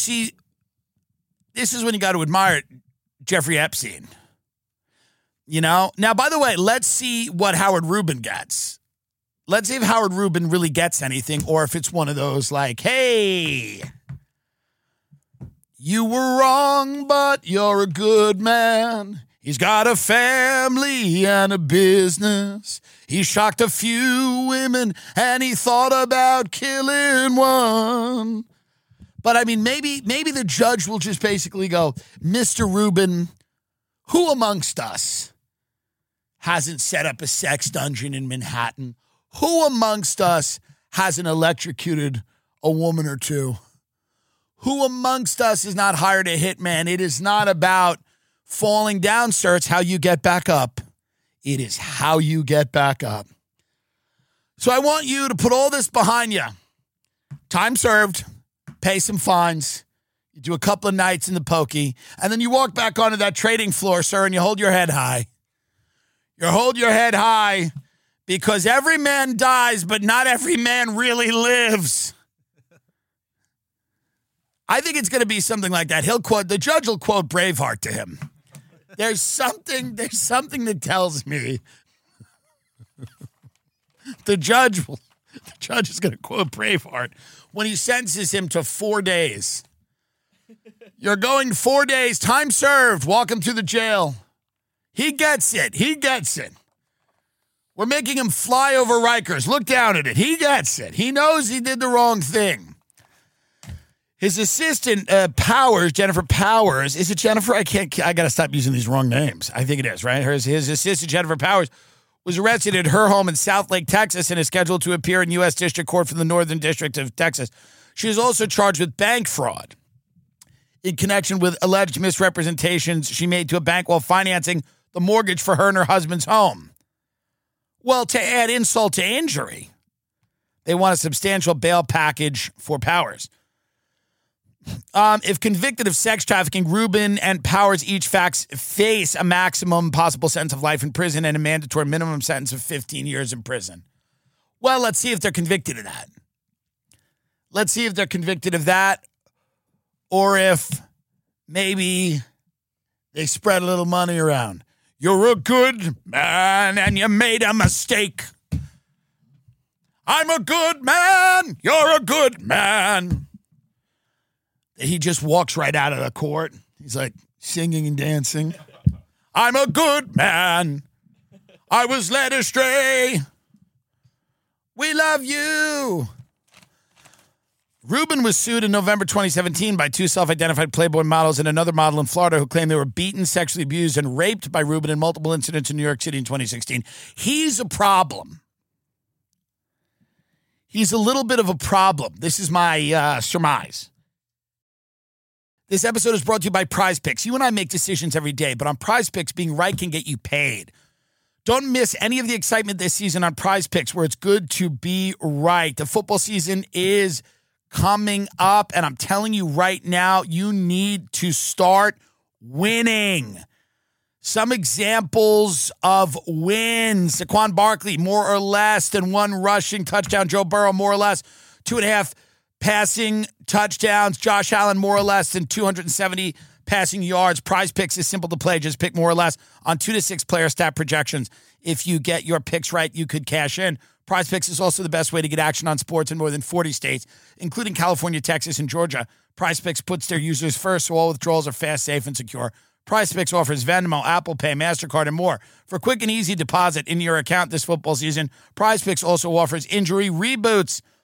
is when you got to admire Jeffrey Epstein. You know? Now, by the way, let's see what Howard Rubin gets. Let's see if Howard Rubin really gets anything, or if it's one of those like, hey, you were wrong, but you're a good man. He's got a family and a business. He shocked a few women, and he thought about killing one. But, I mean, maybe the judge will just basically go, Mr. Rubin, who amongst us hasn't set up a sex dungeon in Manhattan? Who amongst us hasn't electrocuted a woman or two? Who amongst us has not hired a hitman? It is not about falling down, sir. It's how you get back up. It is how you get back up. So I want you to put all this behind you. Time served. Pay some fines. You do a couple of nights in the pokey. And then you walk back onto that trading floor, sir, and you hold your head high. You hold your head high. Because every man dies, but not every man really lives. I think it's going to be something like that. The judge will quote Braveheart to him. There's something that tells me the judge is going to quote Braveheart when he sentences him to 4 days. You're going 4 days, time served, walk him to the jail. He gets it. We're making him fly over Rikers. Look down at it. He gets it. He knows he did the wrong thing. His assistant, Jennifer Powers, is it Jennifer? I got to stop using these wrong names. I think it is, right? His assistant, Jennifer Powers, was arrested at her home in Southlake, Texas, and is scheduled to appear in U.S. District Court for the Northern District of Texas. She is also charged with bank fraud in connection with alleged misrepresentations she made to a bank while financing the mortgage for her and her husband's home. Well, to add insult to injury, they want a substantial bail package for Powers. If convicted of sex trafficking, Rubin and Powers each face a maximum possible sentence of life in prison and a mandatory minimum sentence of 15 years in prison. Well, let's see if they're convicted of that. Let's see if they're convicted of that, or if maybe they spread a little money around. You're a good man and you made a mistake. I'm a good man. You're a good man. He just walks right out of the court. He's like singing and dancing. I'm a good man. I was led astray. We love you. Rubin was sued in November 2017 by two self-identified Playboy models and another model in Florida who claimed they were beaten, sexually abused, and raped by Rubin in multiple incidents in New York City in 2016. He's a problem. He's a little bit of a problem. This is my surmise. This episode is brought to you by Prize Picks. You and I make decisions every day, but on Prize Picks, being right can get you paid. Don't miss any of the excitement this season on Prize Picks, where it's good to be right. The football season is coming up, and I'm telling you right now, you need to start winning. Some examples of wins. Saquon Barkley, more or less than one rushing touchdown. Joe Burrow, more or less 2.5 passing touchdowns. Josh Allen, more or less than 270 passing yards. Prize Picks is simple to play. Just pick more or less on 2 to 6 player stat projections. If you get your picks right, you could cash in. Prize Picks is also the best way to get action on sports in more than 40 states, including California, Texas, and Georgia. Prize Picks puts their users first, so all withdrawals are fast, safe, and secure. Prize Picks offers Venmo, Apple Pay, MasterCard, and more. For quick and easy deposit into your account this football season, Prize Picks also offers injury reboots.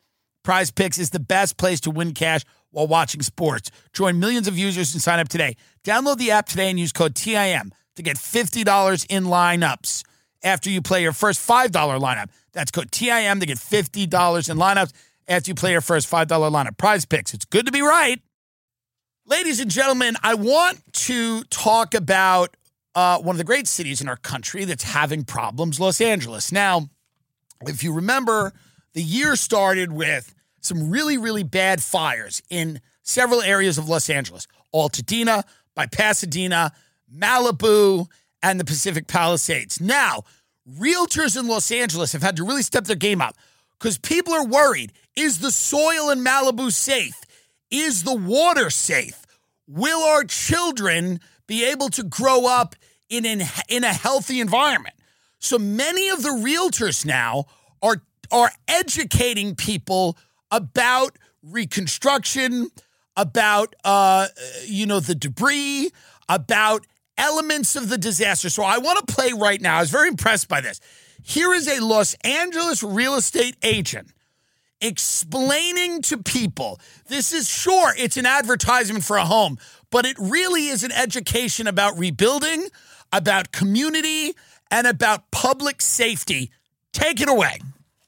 Prize Picks is the best place to win cash while watching sports. Join millions of users and sign up today. Download the app today and use code TIM to get $50 in lineups after you play your first $5 lineup. That's code TIM to get $50 in lineups after you play your first $5 lineup. Prize Picks. It's good to be right. Ladies and gentlemen, I want to talk about one of the great cities in our country that's having problems, Los Angeles. Now, if you remember, the year started with some really, really bad fires in several areas of Los Angeles. Altadena, by Pasadena, Malibu, and the Pacific Palisades. Now, realtors in Los Angeles have had to really step their game up because people are worried. Is the soil in Malibu safe? Is the water safe? Will our children be able to grow up in a healthy environment? So many of the realtors now are educating people about reconstruction, about the debris, about elements of the disaster. So I want to play right now. I was very impressed by this. Here is a Los Angeles real estate agent explaining to people, this is sure, it's an advertisement for a home, but it really is an education about rebuilding, about community, and about public safety. Take it away.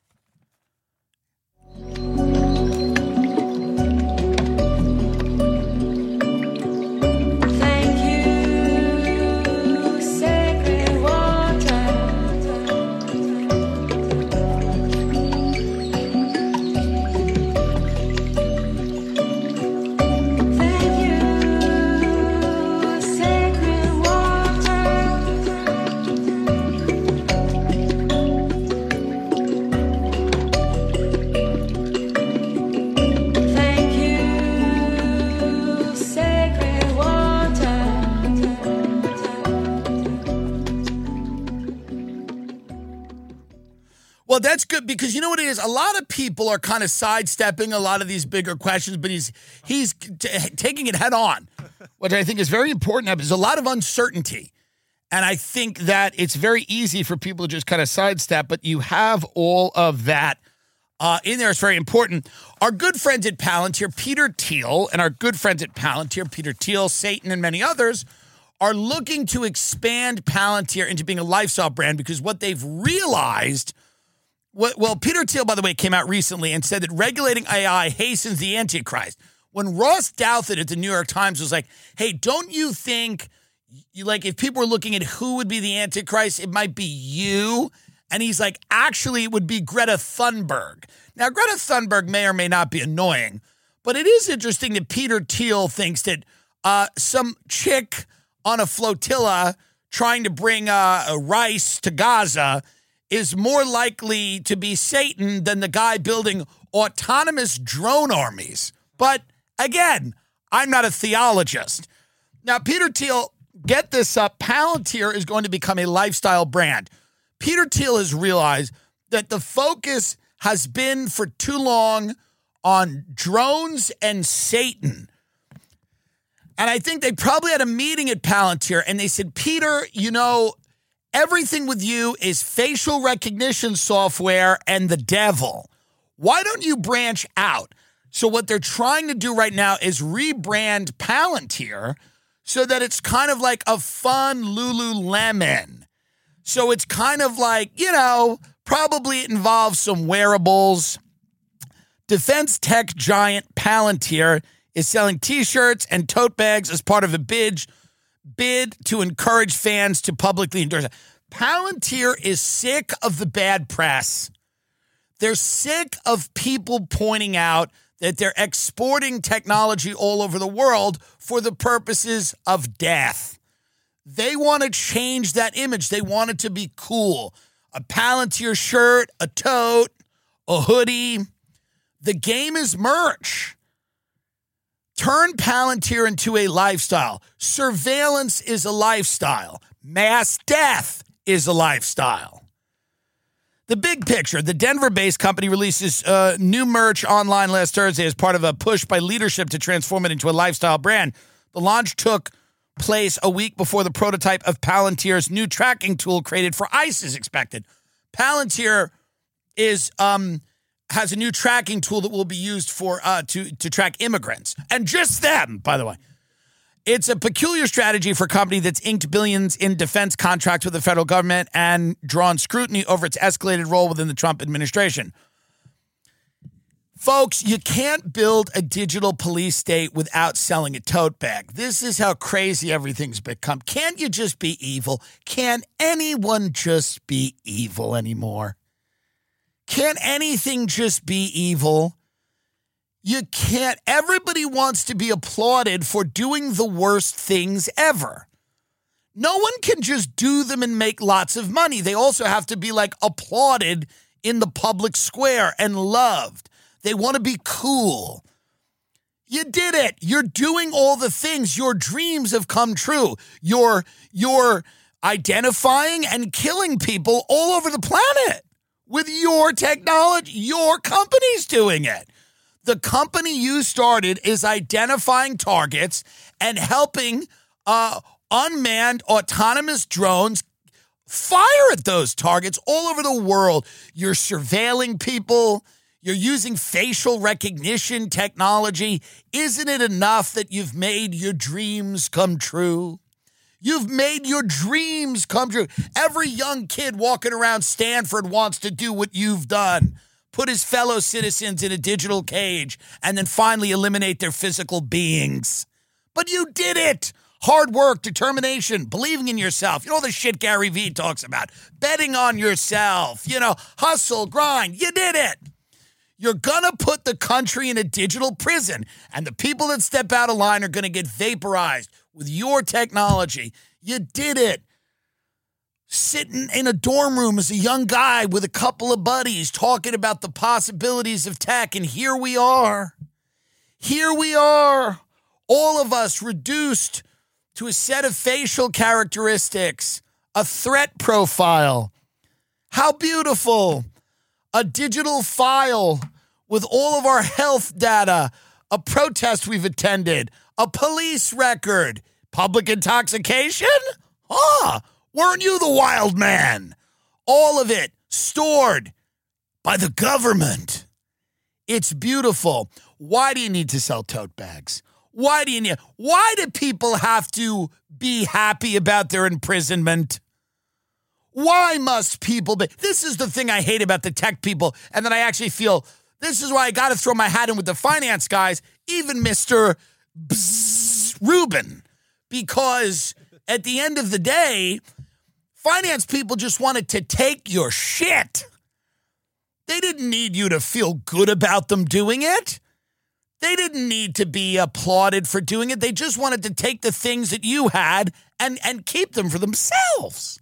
Well, that's good because you know what it is? A lot of people are kind of sidestepping a lot of these bigger questions, but he's taking it head on, which I think is very important. There's a lot of uncertainty, and I think that it's very easy for people to just kind of sidestep, but you have all of that in there. It's very important. Our good friends at Palantir, Peter Thiel, Peter Thiel, Satan, and many others, are looking to expand Palantir into being a lifestyle brand because what they've realized... Well, Peter Thiel, by the way, came out recently and said that regulating AI hastens the Antichrist. When Ross Douthat at the New York Times was like, hey, don't you think, if people were looking at who would be the Antichrist, it might be you? And he's like, actually, it would be Greta Thunberg. Now, Greta Thunberg may or may not be annoying, but it is interesting that Peter Thiel thinks that some chick on a flotilla trying to bring rice to Gaza is more likely to be Satan than the guy building autonomous drone armies. But again, I'm not a theologist. Now, Peter Thiel, get this up, Palantir is going to become a lifestyle brand. Peter Thiel has realized that the focus has been for too long on drones and Satan. And I think they probably had a meeting at Palantir and they said, Peter, everything with you is facial recognition software and the devil. Why don't you branch out? So what they're trying to do right now is rebrand Palantir so that it's kind of like a fun Lululemon. So it's kind of like, probably it involves some wearables. Defense tech giant Palantir is selling T-shirts and tote bags as part of a bid to encourage fans to publicly endorse it. Palantir is sick of the bad press. They're sick of people pointing out that they're exporting technology all over the world for the purposes of death. They want to change that image. They want it to be cool. A Palantir shirt, a tote, a hoodie. The game is merch. Turn Palantir into a lifestyle. Surveillance is a lifestyle. Mass death is a lifestyle. The big picture. The Denver-based company releases new merch online last Thursday as part of a push by leadership to transform it into a lifestyle brand. The launch took place a week before the prototype of Palantir's new tracking tool created for ICE is expected. Palantir is has a new tracking tool that will be used for to track immigrants. And just them, by the way. It's a peculiar strategy for a company that's inked billions in defense contracts with the federal government and drawn scrutiny over its escalated role within the Trump administration. Folks, you can't build a digital police state without selling a tote bag. This is how crazy everything's become. Can't you just be evil? Can anyone just be evil anymore? Can anything just be evil? You can't. Everybody wants to be applauded for doing the worst things ever. No one can just do them and make lots of money. They also have to be like applauded in the public square and loved. They want to be cool. You did it. You're doing all the things. Your dreams have come true. You're identifying and killing people all over the planet with your technology. Your company's doing it. The company you started is identifying targets and helping unmanned autonomous drones fire at those targets all over the world. You're surveilling people. You're using facial recognition technology. Isn't it enough that you've made your dreams come true? You've made your dreams come true. Every young kid walking around Stanford wants to do what you've done. Put his fellow citizens in a digital cage and then finally eliminate their physical beings. But you did it. Hard work, determination, believing in yourself. You know all the shit Gary Vee talks about. Betting on yourself. Hustle, grind. You did it. You're going to put the country in a digital prison, and the people that step out of line are going to get vaporized with your technology. You did it. Sitting in a dorm room as a young guy with a couple of buddies talking about the possibilities of tech, and here we are. Here we are, all of us reduced to a set of facial characteristics, a threat profile. How beautiful. A digital file with all of our health data, a protest we've attended, a police record, public intoxication? Weren't you the wild man? All of it stored by the government. It's beautiful. Why do you need to sell tote bags? Why do people have to be happy about their imprisonment? Why must people be? This is the thing I hate about the tech people, and then I actually feel this is why I got to throw my hat in with the finance guys, even Mr. Rubin, because at the end of the day, finance people just wanted to take your shit. They didn't need you to feel good about them doing it. They didn't need to be applauded for doing it. They just wanted to take the things that you had and keep them for themselves.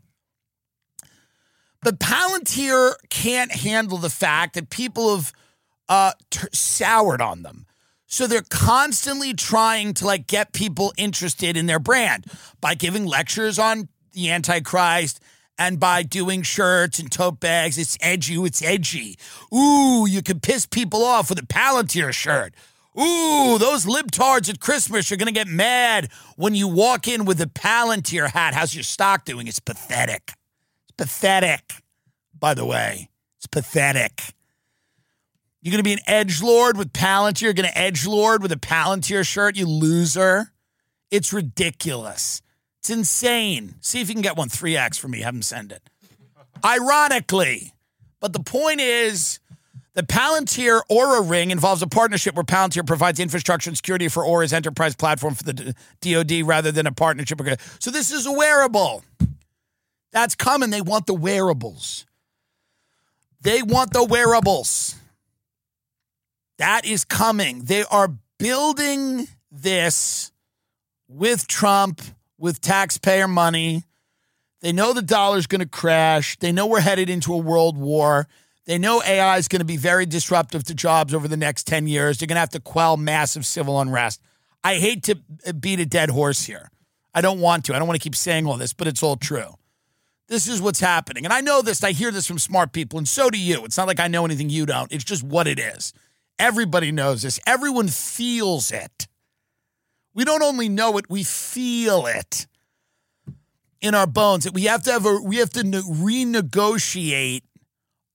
But Palantir can't handle the fact that people have soured on them. So they're constantly trying to get people interested in their brand by giving lectures on the Antichrist and by doing shirts and tote bags. It's edgy. Ooh, you can piss people off with a Palantir shirt. Ooh, those libtards at Christmas are going to get mad when you walk in with a Palantir hat. How's your stock doing? It's pathetic. Pathetic, by the way. It's pathetic. You're going to be an edgelord with Palantir? You're going to edgelord with a Palantir shirt, you loser? It's ridiculous. It's insane. See if you can get one 3X for me. Have them send it. Ironically. But the point is, the Palantir Aura Ring involves a partnership where Palantir provides infrastructure and security for Aura's enterprise platform for the DoD rather than a partnership. So this is a wearable. That's coming. They want the wearables. They want the wearables. That is coming. They are building this with Trump, with taxpayer money. They know the dollar's going to crash. They know we're headed into a world war. They know AI is going to be very disruptive to jobs over the next 10 years. They're going to have to quell massive civil unrest. I hate to beat a dead horse here. I don't want to. I don't want to keep saying all this, but it's all true. This is what's happening. And I know this. I hear this from smart people, and so do you. It's not like I know anything you don't. It's just what it is. Everybody knows this. Everyone feels it. We don't only know it, we feel it in our bones. We have to renegotiate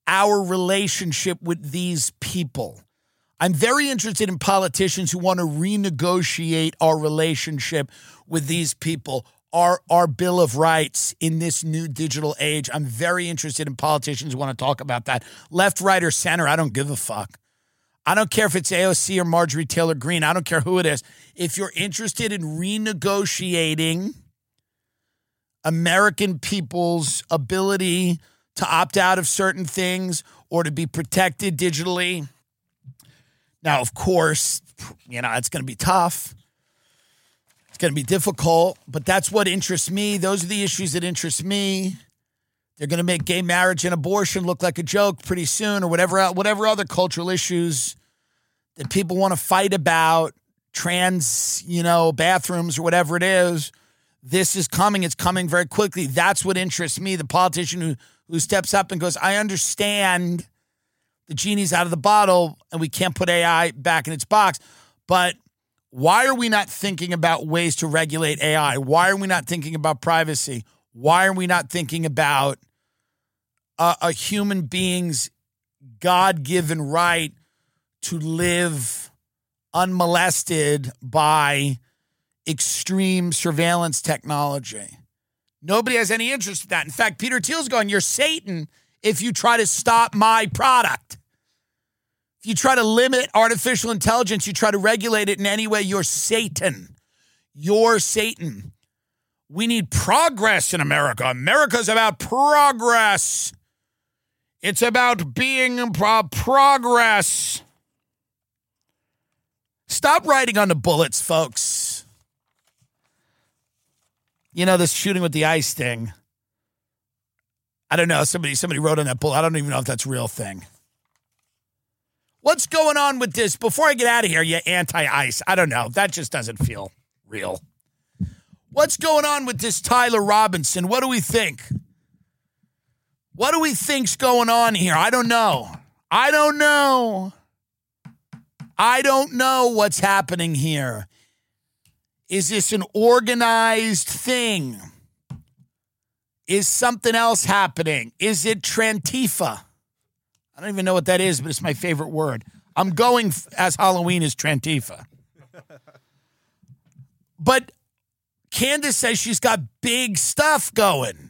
our relationship with these people. I'm very interested in politicians who want to renegotiate our relationship with these people, our Bill of Rights in this new digital age. I'm very interested in politicians who want to talk about that. Left, right, or center, I don't give a fuck. I don't care if it's AOC or Marjorie Taylor Greene. I don't care who it is. If you're interested in renegotiating American people's ability to opt out of certain things or to be protected digitally, now, of course, it's going to be tough. It's going to be difficult, but that's what interests me. Those are the issues that interest me. They're going to make gay marriage and abortion look like a joke pretty soon, or whatever other cultural issues that people want to fight about, trans, bathrooms or whatever it is. This is coming. It's coming very quickly. That's what interests me. The politician who steps up and goes, I understand the genie's out of the bottle and we can't put AI back in its box, but why are we not thinking about ways to regulate AI? Why are we not thinking about privacy? Why are we not thinking about a human being's God-given right to live unmolested by extreme surveillance technology? Nobody has any interest in that. In fact, Peter Thiel's going, you're Satan if you try to stop my product. If you try to limit artificial intelligence, you try to regulate it in any way, you're Satan. You're Satan. We need progress in America. America's about progress. It's about being progress. Stop writing on the bullets, folks. This shooting with the ice thing. I don't know. Somebody wrote on that bullet. I don't even know if that's a real thing. What's going on with this? Before I get out of here, you anti-ice. I don't know. That just doesn't feel real. What's going on with this Tyler Robinson? What do we think? What do we think's going on here? I don't know. I don't know what's happening here. Is this an organized thing? Is something else happening? Is it Trantifa? I don't even know what that is, but it's my favorite word. I'm going as Halloween is Trantifa. But Candace says she's got big stuff going.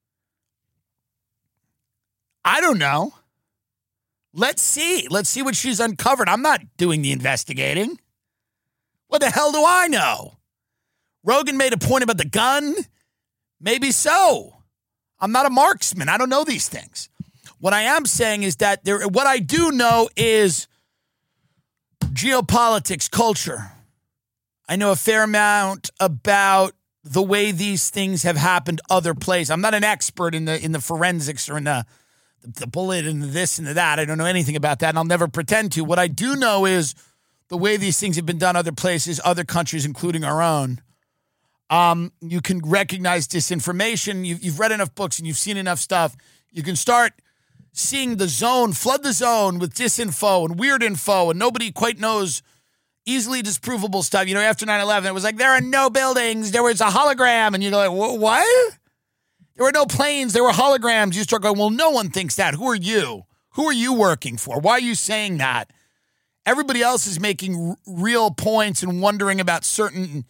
I don't know. Let's see. Let's see what she's uncovered. I'm not doing the investigating. What the hell do I know? Rogan made a point about the gun. Maybe so. I'm not a marksman. I don't know these things. What I am saying is that what I do know is geopolitics, culture. I know a fair amount about the way these things have happened other places. I'm not an expert in the forensics or in the bullet and this and that. I don't know anything about that, and I'll never pretend to. What I do know is the way these things have been done other places, other countries, including our own. You can recognize disinformation. You've read enough books and you've seen enough stuff. You can start seeing the zone, flood the zone with disinfo and weird info, and nobody quite knows easily disprovable stuff. After 9/11, it was like, there are no buildings. There was a hologram. And you're like, what? There were no planes. There were holograms. You start going, well, no one thinks that. Who are you? Who are you working for? Why are you saying that? Everybody else is making real points and wondering about certain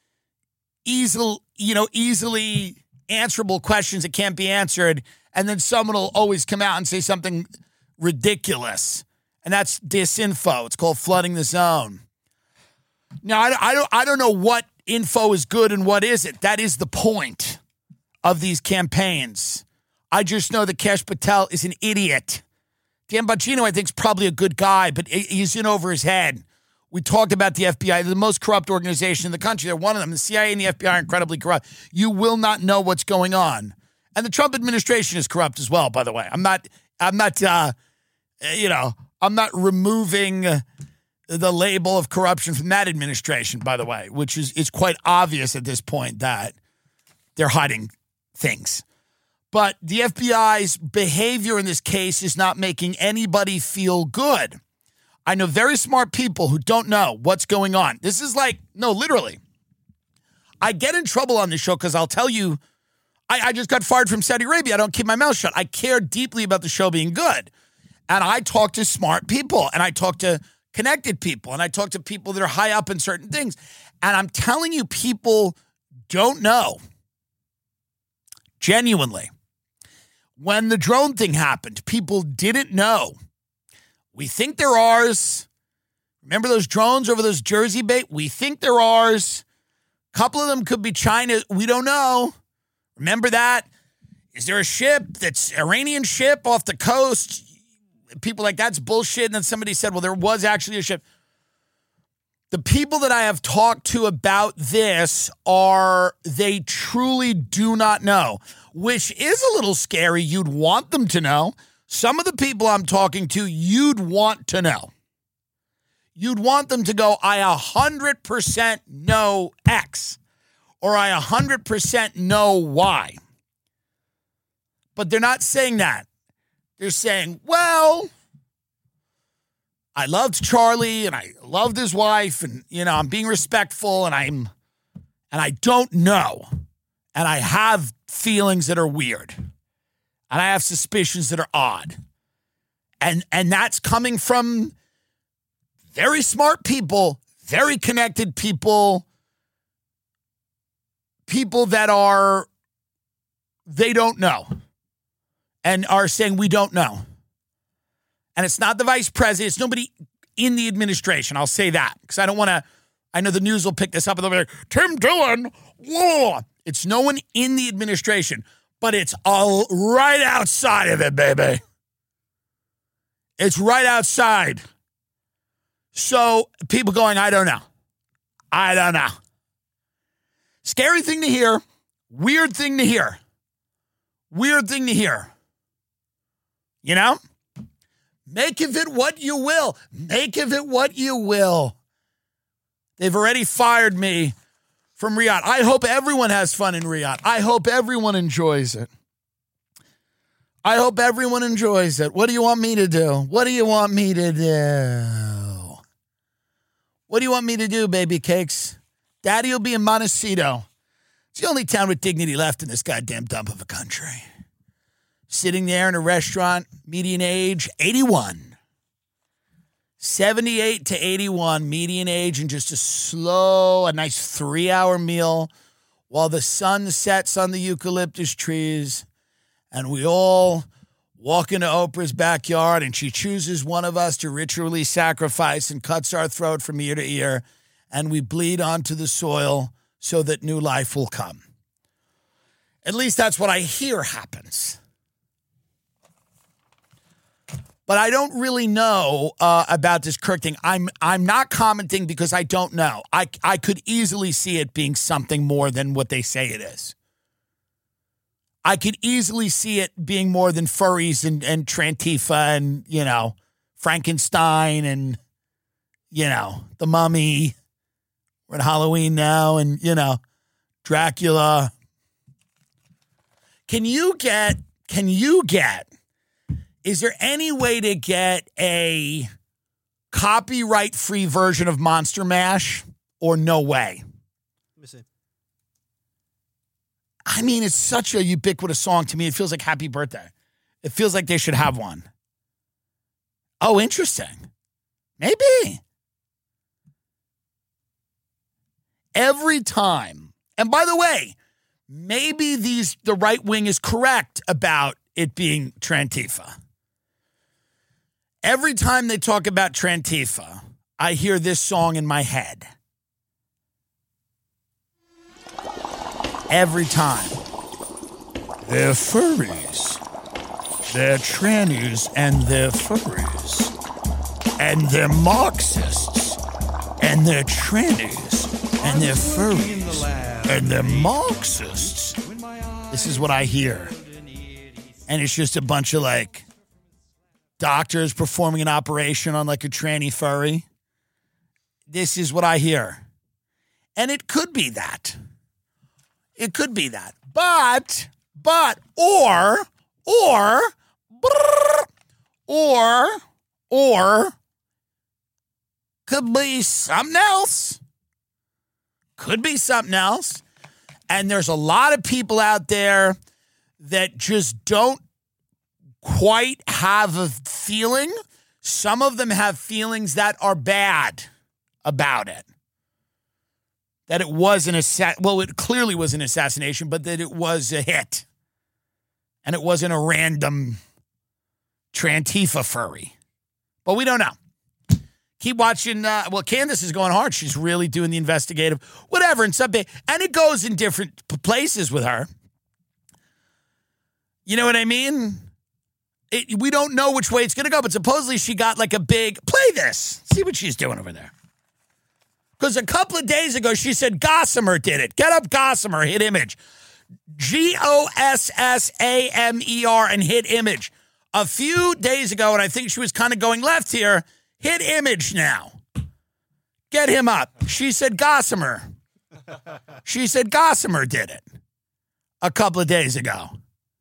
easily answerable questions that can't be answered. And then someone will always come out and say something ridiculous. And that's disinfo. It's called flooding the zone. Now, I don't know what info is good and what isn't. That is the point of these campaigns. I just know that Kash Patel is an idiot. Dan Bongino, I think, is probably a good guy, but he's in over his head. We talked about the FBI, they're the most corrupt organization in the country. They're one of them. The CIA and the FBI are incredibly corrupt. You will not know what's going on. And the Trump administration is corrupt as well, by the way. I'm not removing the label of corruption from that administration, by the way, which is quite obvious at this point that they're hiding things. But the FBI's behavior in this case is not making anybody feel good. I know very smart people who don't know what's going on. This is literally. I get in trouble on this show because I'll tell you I just got fired from Saudi Arabia. I don't keep my mouth shut. I care deeply about the show being good. And I talk to smart people, and I talk to connected people, and I talk to people that are high up in certain things. And I'm telling you, people don't know. Genuinely. When the drone thing happened, people didn't know. We think they're ours. Remember those drones over those Jersey Bay? We think they're ours. A couple of them could be China. We don't know. Remember that? Is there a ship that's Iranian ship off the coast? People like, that's bullshit. And then somebody said, well, there was actually a ship. The people that I have talked to about this they truly do not know, which is a little scary. You'd want them to know. Some of the people I'm talking to, you'd want to know. You'd want them to go, I 100% know X, or I 100% know Y. But they're not saying that. They're saying, well, I loved Charlie and I loved his wife and, I'm being respectful and I don't know. And I have feelings that are weird. And I have suspicions that are odd. And that's coming from very smart people, very connected people, people that they don't know and are saying we don't know. And it's not the vice president. It's nobody in the administration. I'll say that because I don't want to. I know the news will pick this up and they'll be like, Tim Dillon. Whoa. It's no one in the administration, but it's all right outside of it, baby. It's right outside. So people going, I don't know. I don't know. Scary thing to hear. Weird thing to hear. Weird thing to hear. Make of it what you will. Make of it what you will. They've already fired me from Riyadh. I hope everyone has fun in Riyadh. I hope everyone enjoys it. I hope everyone enjoys it. What do you want me to do? What do you want me to do? What do you want me to do, baby cakes? Daddy will be in Montecito. It's the only town with dignity left in this goddamn dump of a country. Sitting there in a restaurant, median age, 81. 78 to 81, median age, and just a nice 3-hour meal while the sun sets on the eucalyptus trees. And we all walk into Oprah's backyard, and she chooses one of us to ritually sacrifice and cuts our throat from ear to ear, and we bleed onto the soil so that new life will come. At least that's what I hear happens. But I don't really know about this Kirk thing. I'm not commenting because I don't know. I could easily see it being something more than what they say it is. I could easily see it being more than furries and Trantifa and, Frankenstein and, the Mummy. We're at Halloween now and, Dracula. Is there any way to get a copyright-free version of Monster Mash or no way? Let me see. I mean, it's such a ubiquitous song to me. It feels like Happy Birthday. It feels like they should have one. Oh, interesting. Maybe. Every time. And by the way, maybe the right wing is correct about it being Trantifa. Every time they talk about Trantifa, I hear this song in my head. Every time. They're furries. They're trannies and they're furries. And they're Marxists. And they're trannies. And they're furries. And they're Marxists. This is what I hear. And it's just a bunch of doctors performing an operation on a tranny furry. This is what I hear. And it could be that. It could be that. Or could be something else. Could be something else. And there's a lot of people out there that just don't quite have a feeling. Some of them have feelings that are bad about it. That it was it clearly was an assassination, but that it was a hit. And it wasn't a random Trantifa furry. But we don't know. Keep watching. Candace is going hard. She's really doing the investigative, whatever, and something. And it goes in different places with her. You know what I mean? We don't know which way it's going to go, but supposedly she got like a big, play this. See what she's doing over there. Because a couple of days ago, she said Gossamer did it. Get up, Gossamer, hit image. Gossamer and hit image. A few days ago, and I think she was kind of going left here, hit image now. Get him up. She said Gossamer. She said Gossamer did it a couple of days ago.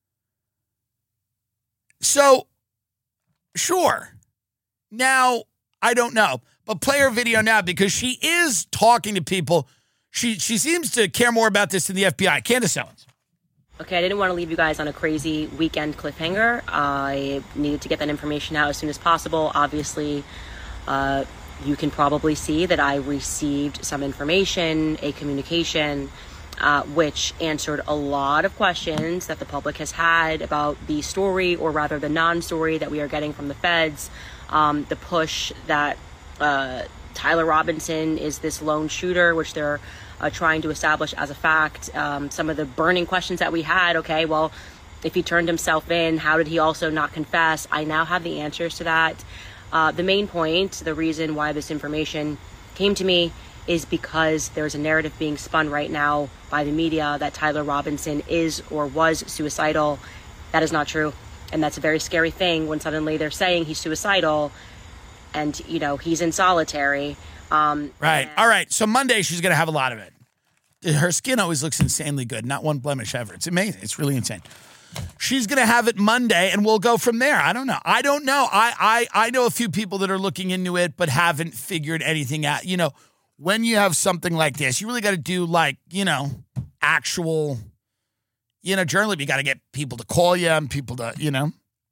So, sure. Now, I don't know. But play her video now because she is talking to people. She seems to care more about this than the FBI. Candace Owens. Okay, I didn't want to leave you guys on a crazy weekend cliffhanger. I needed to get that information out as soon as possible. Obviously, you can probably see that I received some information, a communication, which answered a lot of questions that the public has had about the story, or rather the non-story that we are getting from the feds. The push that Tyler Robinson is this lone shooter, which they're trying to establish as a fact. Some of the burning questions that we had, okay, well, if he turned himself in, how did he also not confess? I now have the answers to that. The main point, the reason why this information came to me is because there's a narrative being spun right now by the media that Tyler Robinson is or was suicidal. That is not true. And that's a very scary thing when suddenly they're saying he's suicidal and, you know, he's in solitary. Right. All right. So Monday, she's going to have a lot of it. Her skin always looks insanely good. Not one blemish ever. It's amazing. It's really insane. She's going to have it Monday, and we'll go from there. I don't know. I know a few people that are looking into it but haven't figured anything out. You know, when you have something like this, you really got to do, like, you know, actual, you know, journalism. You got to get people to call you and people to, you know.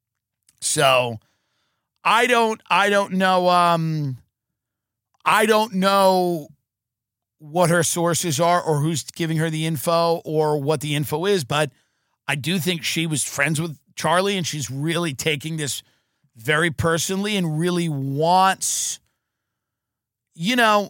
So I don't know. I don't know what her sources are or who's giving her the info or what the info is, but I do think she was friends with Charlie and she's really taking this very personally and really wants, you know,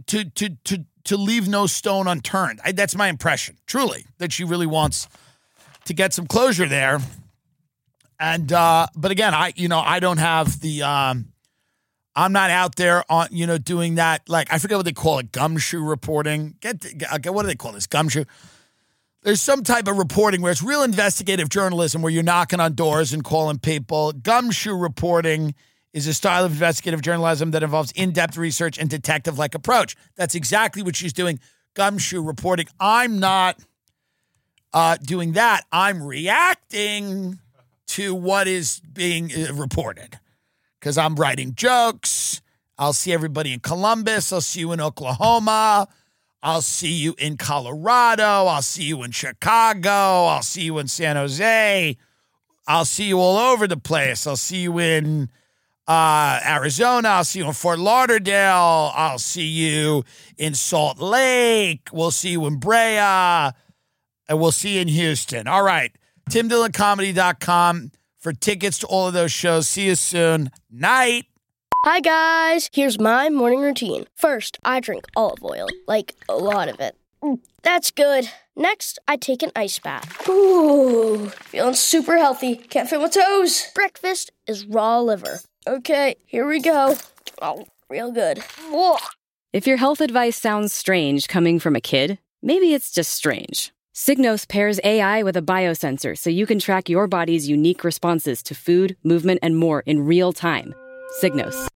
to leave no stone unturned. That's my impression, truly, that she really wants to get some closure there. And but again, I don't have the I'm not out there on, you know, doing that. Like, I forget what they call it, gumshoe reporting. What do they call this? Gumshoe. There's some type of reporting where it's real investigative journalism where you're knocking on doors and calling people. Gumshoe reporting is a style of investigative journalism that involves in-depth research and detective-like approach. That's exactly what she's doing. Gumshoe reporting. I'm not doing that. I'm reacting to what is being reported. Because I'm writing jokes. I'll see everybody in Columbus. I'll see you in Oklahoma. I'll see you in Colorado. I'll see you in Chicago. I'll see you in San Jose. I'll see you all over the place. I'll see you in Arizona. I'll see you in Fort Lauderdale. I'll see you in Salt Lake. We'll see you in Brea. And we'll see you in Houston. All right. TimDillonComedy.com for tickets to all of those shows. See you soon. Night. Hi, guys. Here's my morning routine. First, I drink olive oil, like a lot of it. That's good. Next, I take an ice bath. Ooh, feeling super healthy. Can't feel my toes. Breakfast is raw liver. Okay, here we go. Oh, real good. Whoa. If your health advice sounds strange coming from a kid, maybe it's just strange. Signos pairs AI with a biosensor so you can track your body's unique responses to food, movement, and more in real time. Signos.